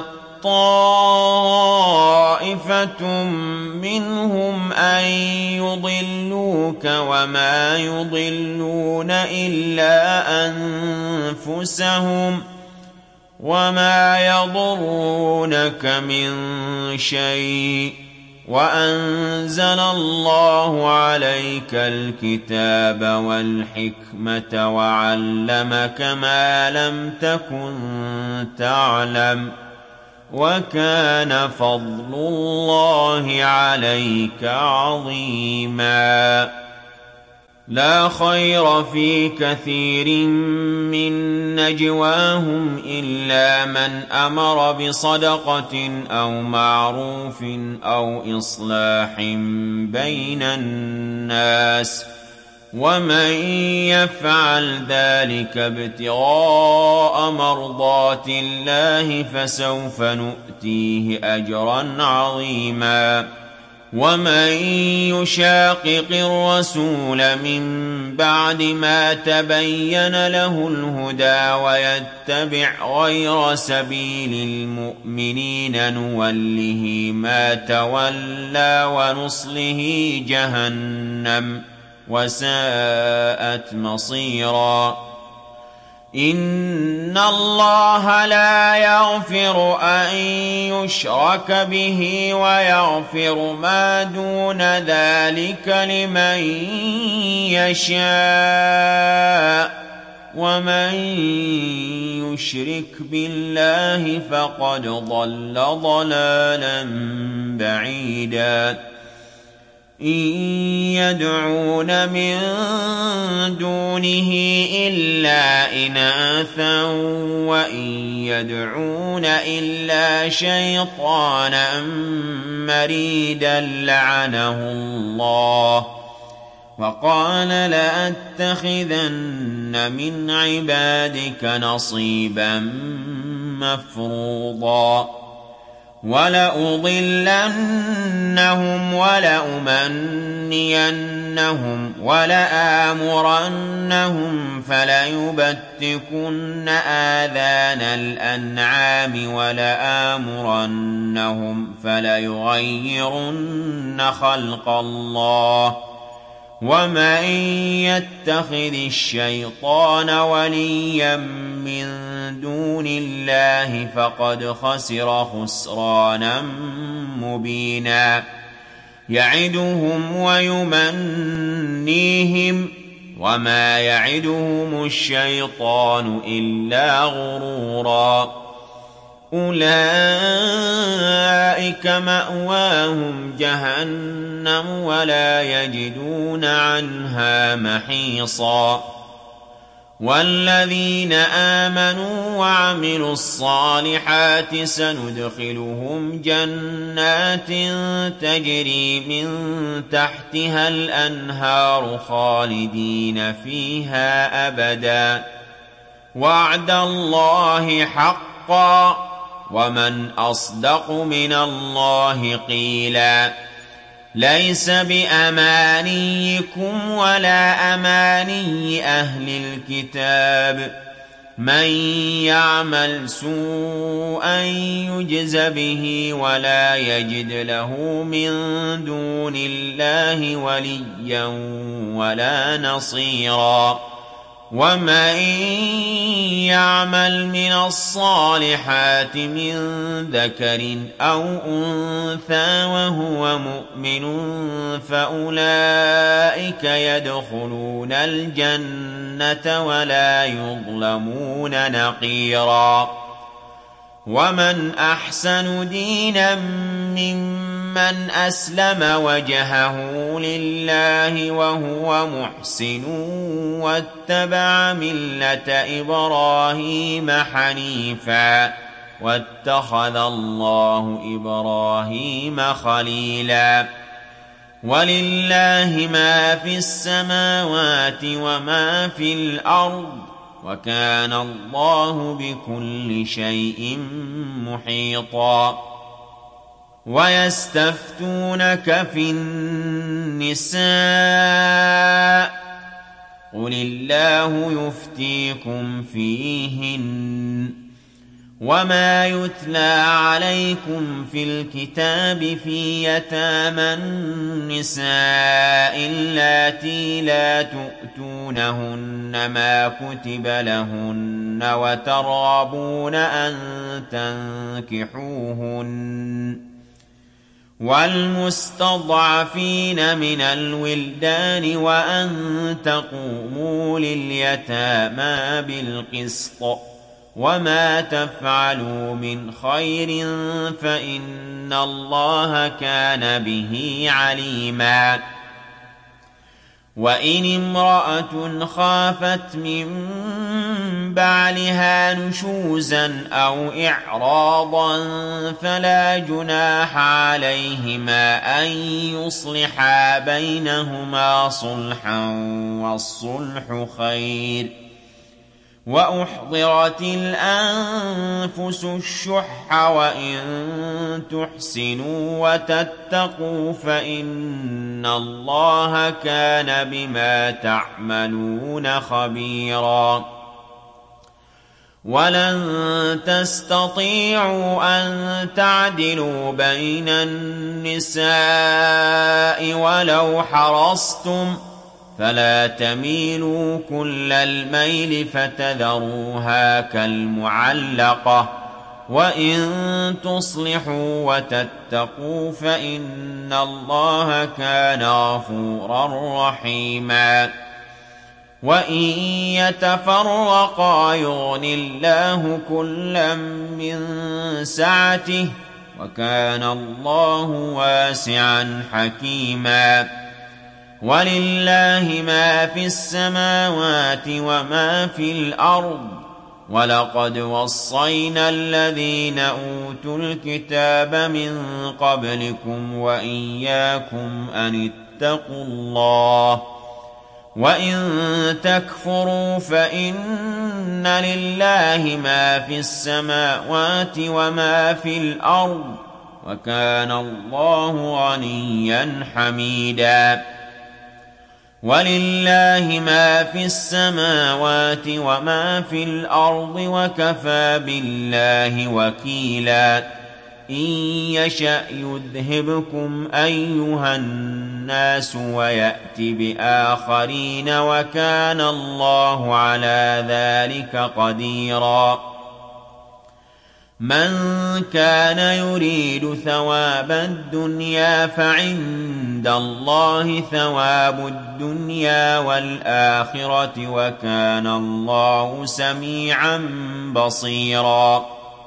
طَّائِفَةٌ مِّنْهُمْ أَن يُضِلُّوكَ وَمَا يُضِلُّونَ إِلَّا أَنفُسَهُمْ وَمَا يَضُرُّونَكَ مِن شَيْءٍ وأنزل الله عليك الكتاب والحكمة وعلمك ما لم تكن تعلم وكان فضل الله عليك عظيما. لا خير في كثير من نجواهم إلا من أمر بصدقة أو معروف أو إصلاح بين الناس ومن يفعل ذلك ابتغاء مرضات الله فسوف نؤتيه أجرا عظيما. ومن يشاقق الرسول من بعد ما تبين له الهدى ويتبع غير سبيل المؤمنين نوله ما تولى ونصله جهنم وساءت مصيرا. إن الله لا يغفر أن يشرك به ويغفر ما دون ذلك لمن يشاء ومن يشرك بالله فقد ضل ضلالا بعيدا. إن يدعون من دونه إلا إناثا وإن يدعون إلا شيطانا مريدا لعنه الله وقال لأتخذن من عبادك نصيبا مفروضا. ولأضلنهم ولأمنينهم ولآمرنهم فليبتكن آذان الأنعام ولآمرنهم فليغيرن خلق الله. ومن يتخذ الشيطان وليا من دون الله فقد خسر خسرانا مبينا. يعدهم ويمنيهم وما يعدهم الشيطان إلا غرورا. أولئك مأواهم جهنم ولا يجدون عنها محيصا. والذين آمنوا وعملوا الصالحات سندخلهم جنات تجري من تحتها الأنهار خالدين فيها أبدا. وعد الله حقا ومن أصدق من الله قيلا. ليس بأمانيكم ولا أماني أهل الكتاب. من يعمل سوءا يجز به ولا يجد له من دون الله وليا ولا نصيرا. ومن يعمل من الصالحات من ذكر أو أنثى وهو مؤمن فأولئك يدخلون الجنة ولا يظلمون نقيرا. ومن أحسن دينا ممن أسلم وجهه لله وهو محسن واتبع ملة إبراهيم حنيفا واتخذ الله إبراهيم خليلا. ولله ما في السماوات وما في الأرض وكان الله بكل شيء محيطا. ويستفتونك في النساء قل الله يفتيكم فيهن وما يتلى عليكم في الكتاب في يتامى النساء اللاتي لا تؤتونهن ما كتب لهن وترغبون أن تنكحوهن والمستضعفين من الولدان وأن تقوموا لليتامى بالقسط وما تفعلوا من خير فإن الله كان به عليما وإن امرأة خافت من بعلها نشوزا أو إعراضا فلا جناح عليهما أن يصلحا بينهما صلحا والصلح خير وأحضرت الأنفس الشح وإن تحسنوا وتتقوا فإن الله كان بما تعملون خبيرا ولن تستطيعوا أن تعدلوا بين النساء ولو حرصتم فلا تميلوا كل الميل فتذروها كالمعلقة وإن تصلحوا وتتقوا فإن الله كان غفورا رحيما وإن يتفرقا يغن الله كلا من سعته وكان الله واسعا حكيما ولله ما في السماوات وما في الأرض ولقد وصينا الذين أوتوا الكتاب من قبلكم وإياكم أن اتقوا الله وإن تكفروا فإن لله ما في السماوات وما في الأرض وكان الله غنيا حميدا ولله ما في السماوات وما في الأرض وكفى بالله وكيلا إن يشأ يذهبكم أيها الناس ويأت بآخرين وكان الله على ذلك قديرا من كان يريد ثواب الدنيا فعند الله ثواب الدنيا والآخرة وكان الله سميعا بصيرا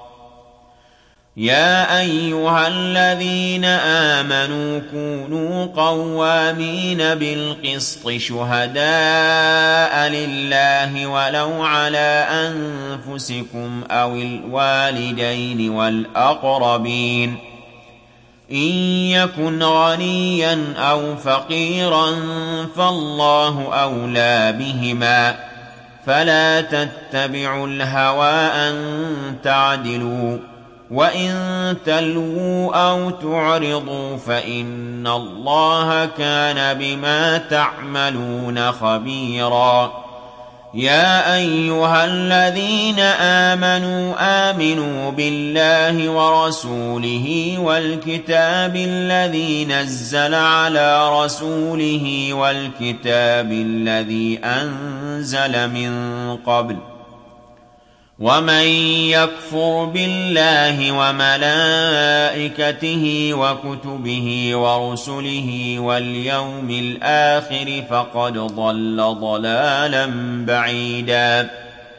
يا أيها الذين آمنوا كونوا قوامين بالقسط شهداء لله ولو على أنفسكم أو الوالدين والأقربين إن يكن غنيا أو فقيرا فالله أولى بهما فلا تتبعوا الهوى أن تعدلوا وإن تلووا أو تعرضوا فإن الله كان بما تعملون خبيرا يا أيها الذين آمنوا آمنوا بالله ورسوله والكتاب الذي نزل على رسوله والكتاب الذي أنزل من قبل ومن يكفر بالله وملائكته وكتبه ورسله واليوم الآخر فقد ضل ضلالا بعيدا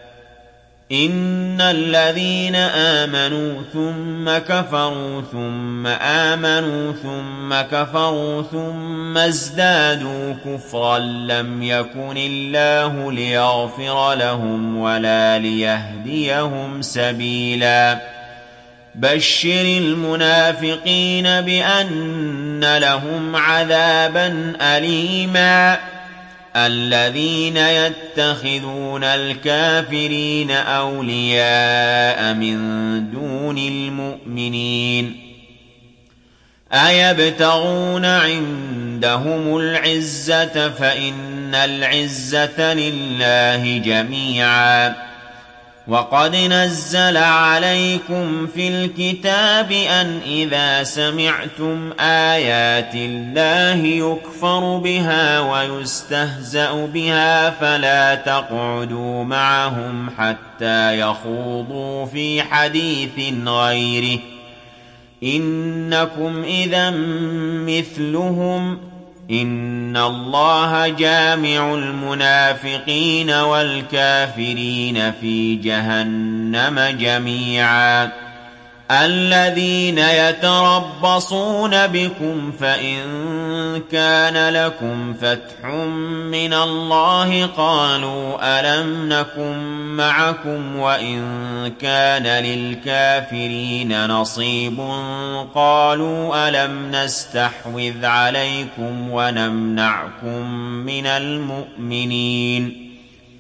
إن الذين آمنوا ثم كفروا ثم آمنوا ثم كفروا ثم ازدادوا كفرا لم يكن الله ليغفر لهم ولا ليهديهم سبيلا بشر المنافقين بأن لهم عذابا أليما الذين يتخذون الكافرين أولياء من دون المؤمنين أيبتغون عندهم العزة فإن العزة لله جميعا وقد نزل عليكم في الكتاب أن إذا سمعتم آيات الله يكفر بها ويستهزأ بها فلا تقعدوا معهم حتى يخوضوا في حديث غيره إنكم إذا مثلهم إن الله جامع المنافقين والكافرين في جهنم جميعا الذين يتربصون بكم فإن كان لكم فتح من الله قالوا ألم نكن معكم وإن كان للكافرين نصيب قالوا ألم نستحوذ عليكم ونمنعكم من المؤمنين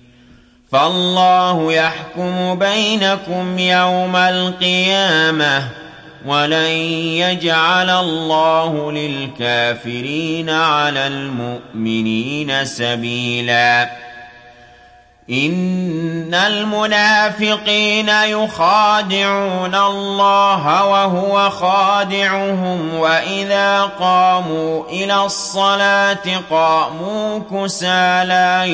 فالله يحكم بينكم يوم القيامة ولن يجعل الله للكافرين على المؤمنين سبيلا إن المنافقين يخادعون الله وهو خادعهم وإذا قاموا إلى الصلاة قاموا كسالى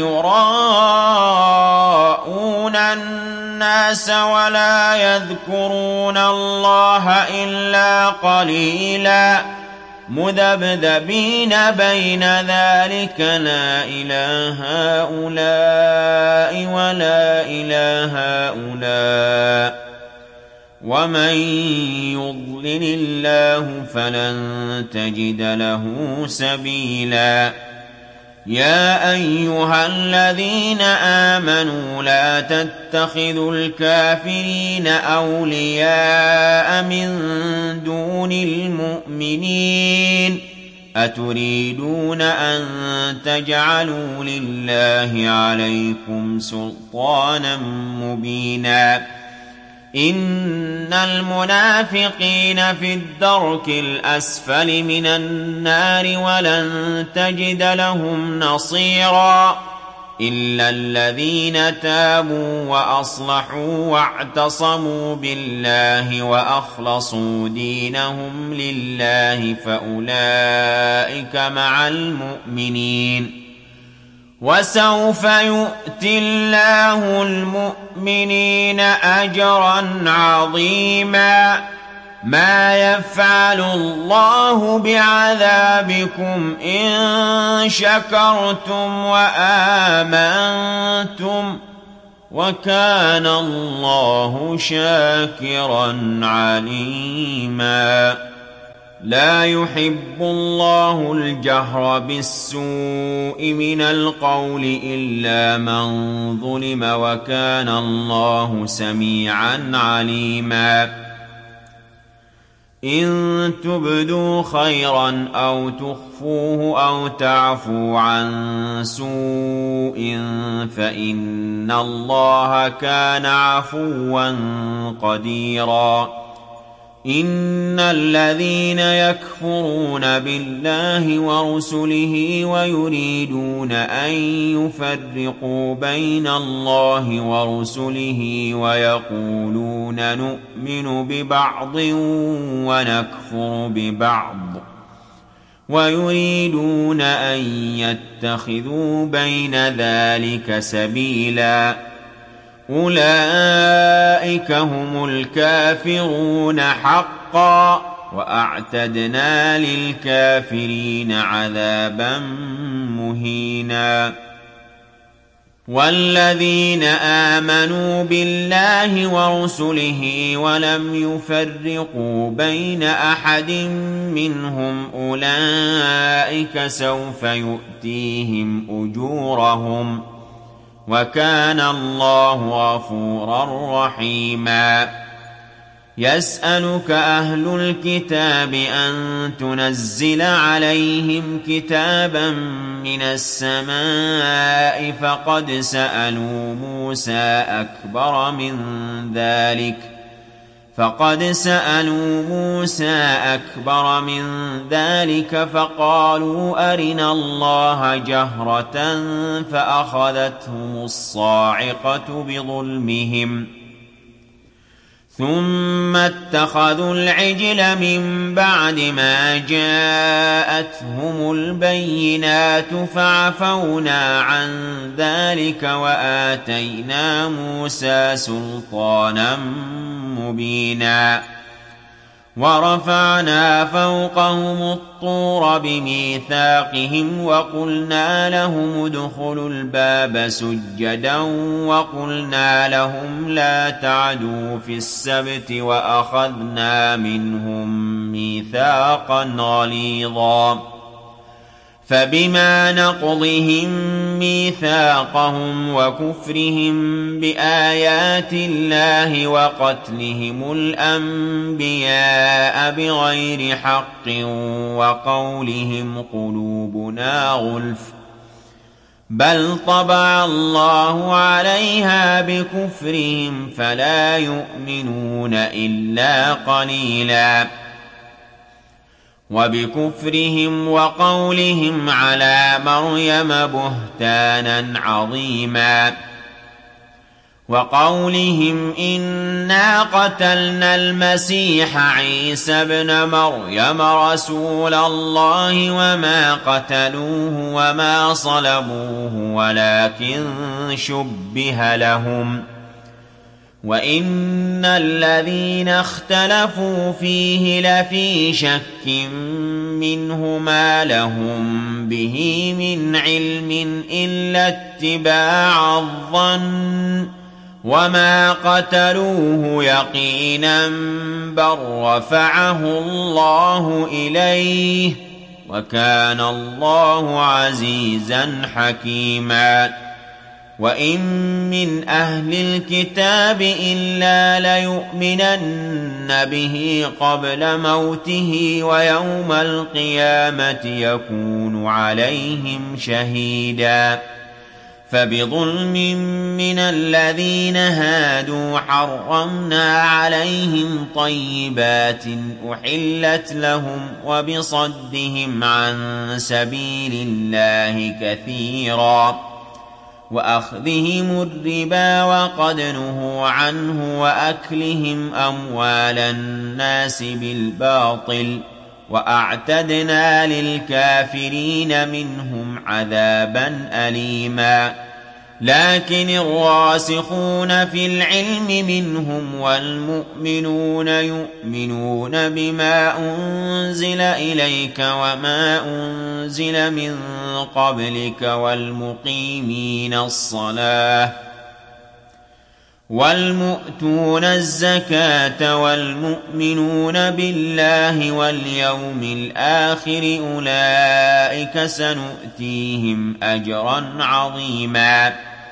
يراءون الناس ولا يذكرون الله إلا قليلا مذبذبين بين ذلك لا إله هؤلاء ولا إله هؤلاء ومن يضلل الله فلن تجد له سبيلا يا أيها الذين آمنوا لا تتخذوا الكافرين أولياء من دون المؤمنين أتريدون أن تجعلوا لله عليكم سلطانا مبينا إن المنافقين في الدرك الأسفل من النار ولن تجد لهم نصيرا إلا الذين تابوا وأصلحوا واعتصموا بالله وأخلصوا دينهم لله فأولئك مع المؤمنين وسوف يؤتي الله المؤمنين أجرا عظيما ما يفعل الله بعذابكم إن شكرتم وآمنتم وكان الله شاكرا عليما لا يحب الله الجهر بالسوء من القول إلا من ظلم وكان الله سميعا عليما إن تبدوا خيرا أو تخفوه أو تعفوا عن سوء فإن الله كان عفوا قديرا إن الذين يكفرون بالله ورسله ويريدون أن يفرقوا بين الله ورسله ويقولون نؤمن ببعض ونكفر ببعض ويريدون أن يتخذوا بين ذلك سبيلا أولئك هم الكافرون حقا وأعتدنا للكافرين عذابا مهينا والذين آمنوا بالله ورسله ولم يفرقوا بين أحد منهم أولئك سوف يؤتيهم أجورهم وكان الله غفورا رحيما يسألك أهل الكتاب أن تنزل عليهم كتابا من السماء فقد سألوا موسى أكبر من ذلك فقد سألوا موسى أكبر من ذلك فقالوا أرنا الله جهرة فأخذتهم الصاعقة بظلمهم ثم اتخذوا العجل من بعد ما جاءتهم البينات فعفونا عن ذلك وآتينا موسى سلطانا مبينا ورفعنا فوقهم الطور بميثاقهم وقلنا لهم ادخلوا الباب سجدا وقلنا لهم لا تعدوا في السبت وأخذنا منهم ميثاقا غليظا فبما نقضهم ميثاقهم وكفرهم بآيات الله وقتلهم الأنبياء بغير حق وقولهم قلوبنا غلف بل طبع الله عليها بكفرهم فلا يؤمنون إلا قليلا وبكفرهم وقولهم على مريم بهتانا عظيما وقولهم إنا قتلنا المسيح عيسى ابن مريم رسول الله وما قتلوه وما صلبوه ولكن شبه لهم وإن الذين اختلفوا فيه لفي شك منه ما لهم به من علم إلا اتباع الظن وما قتلوه يقينا بل رفعه الله إليه وكان الله عزيزا حكيما وإن من أهل الكتاب إلا ليؤمنن به قبل موته ويوم القيامة يكون عليهم شهيدا فبظلم من الذين هادوا حرمنا عليهم طيبات أحلت لهم وبصدهم عن سبيل الله كثيرا وأخذهم الربا وقد نهوا عنه وأكلهم أموال الناس بالباطل وأعتدنا للكافرين منهم عذابا أليما لكن الراسخون في العلم منهم والمؤمنون يؤمنون بما أنزل إليك وما أنزل من قبلك والمقيمين الصلاة والمؤتون الزكاة والمؤمنون بالله واليوم الآخر أولئك سنؤتيهم أجرا عظيما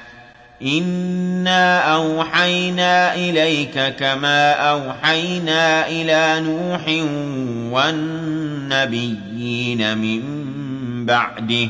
إنا أوحينا إليك كما أوحينا إلى نوح والنبيين من بعده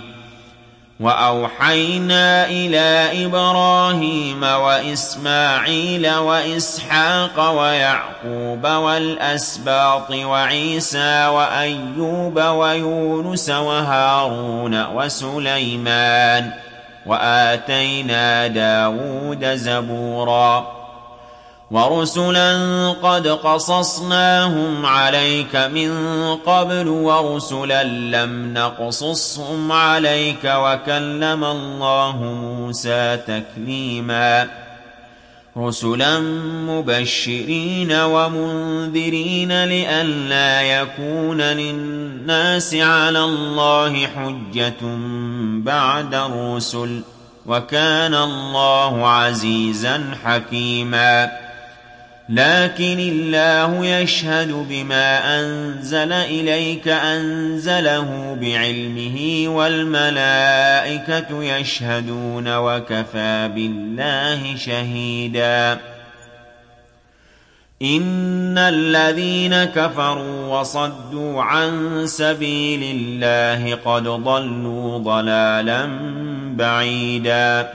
وأوحينا إلى إبراهيم وإسماعيل وإسحاق ويعقوب والأسباط وعيسى وأيوب ويونس وهارون وسليمان وآتينا داود زبورا ورسلا قد قصصناهم عليك من قبل ورسلا لم نقصصهم عليك وكلم الله موسى تكليما رسلا مبشرين ومنذرين لئلا يكون للناس على الله حجة بعد الرسل وكان الله عزيزا حكيما لكن الله يشهد بما أنزل إليك أنزله بعلمه والملائكة يشهدون وكفى بالله شهيدا إن الذين كفروا وصدوا عن سبيل الله قد ضلوا ضلالا بعيدا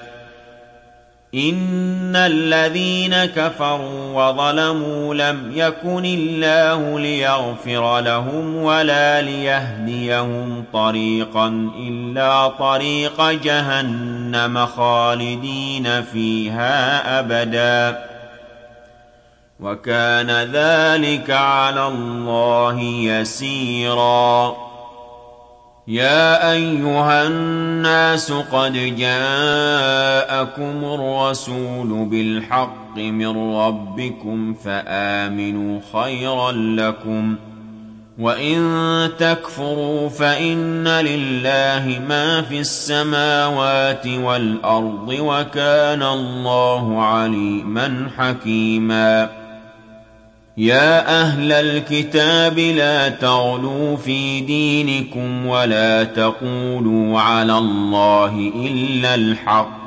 إن الذين كفروا وظلموا لم يكن الله ليغفر لهم ولا ليهديهم طريقا إلا طريق جهنم خالدين فيها أبدا وكان ذلك على الله يسيرا يا أيها الناس قد جاءكم الرسول بالحق من ربكم فآمنوا خيرا لكم وإن تكفروا فإن لله ما في السماوات والأرض وكان الله عليما حكيما يا أهل الكتاب لا تغلوا في دينكم ولا تقولوا على الله إلا الحق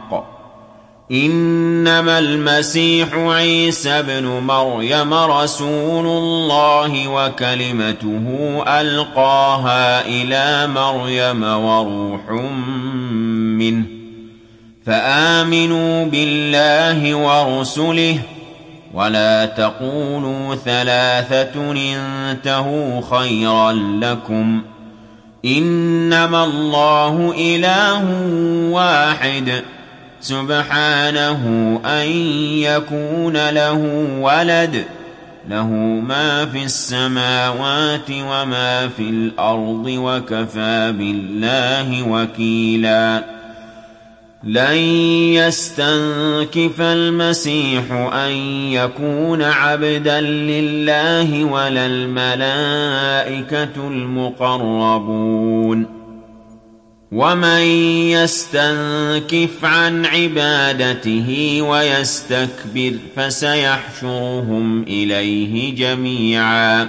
إنما المسيح عيسى ابن مريم رسول الله وكلمته ألقاها إلى مريم وروح منه فآمنوا بالله ورسله ولا تقولوا ثلاثة انتهوا خيرا لكم إنما الله إله واحد سبحانه أن يكون له ولد له ما في السماوات وما في الأرض وكفى بالله وكيلا لن يستنكف المسيح أن يكون عبدا لله ولا الملائكة المقربون ومن يستنكف عن عبادته ويستكبر فسيحشرهم إليه جميعا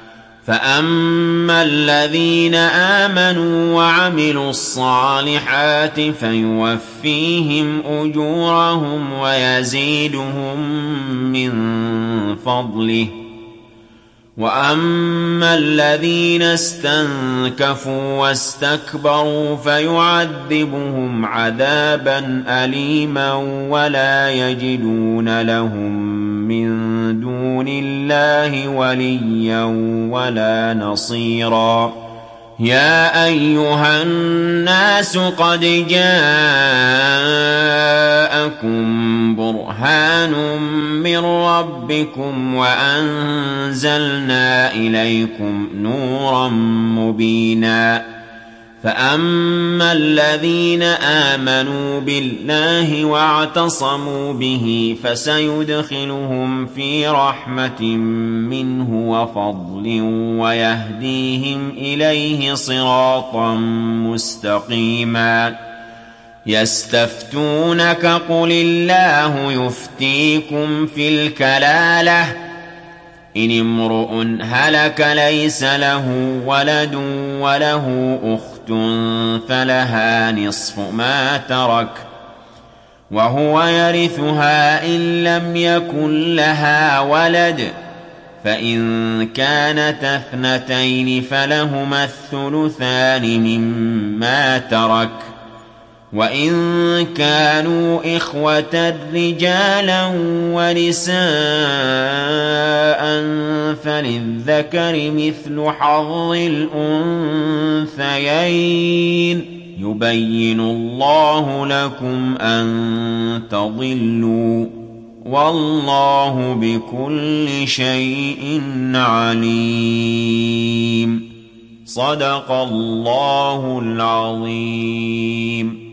فأما الذين آمنوا وعملوا الصالحات فيوفيهم أجورهم ويزيدهم من فضله وأما الذين استنكفوا واستكبروا فيعذبهم عذابا أليما ولا يجدون لهم من دون الله وليا ولا نصيرا يا أيها الناس قد جاءكم برهان من ربكم وأنزلنا إليكم نورا مبينا فأما الذين آمنوا بالله واعتصموا به فسيدخلهم في رحمة منه وفضل ويهديهم إليه صراطا مستقيما يستفتونك قل الله يفتيكم في الكلالة إن امرؤ هلك ليس له ولد وله أخت فلها نصف ما ترك وهو يرثها إن لم يكن لها ولد فإن كانت اثنتين فلهما الثلثان مما ترك وإن كانوا إخوة رجالا ونساء فللذكر مثل حظ الأنثيين يبين الله لكم أن تضلوا والله بكل شيء عليم صدق الله العظيم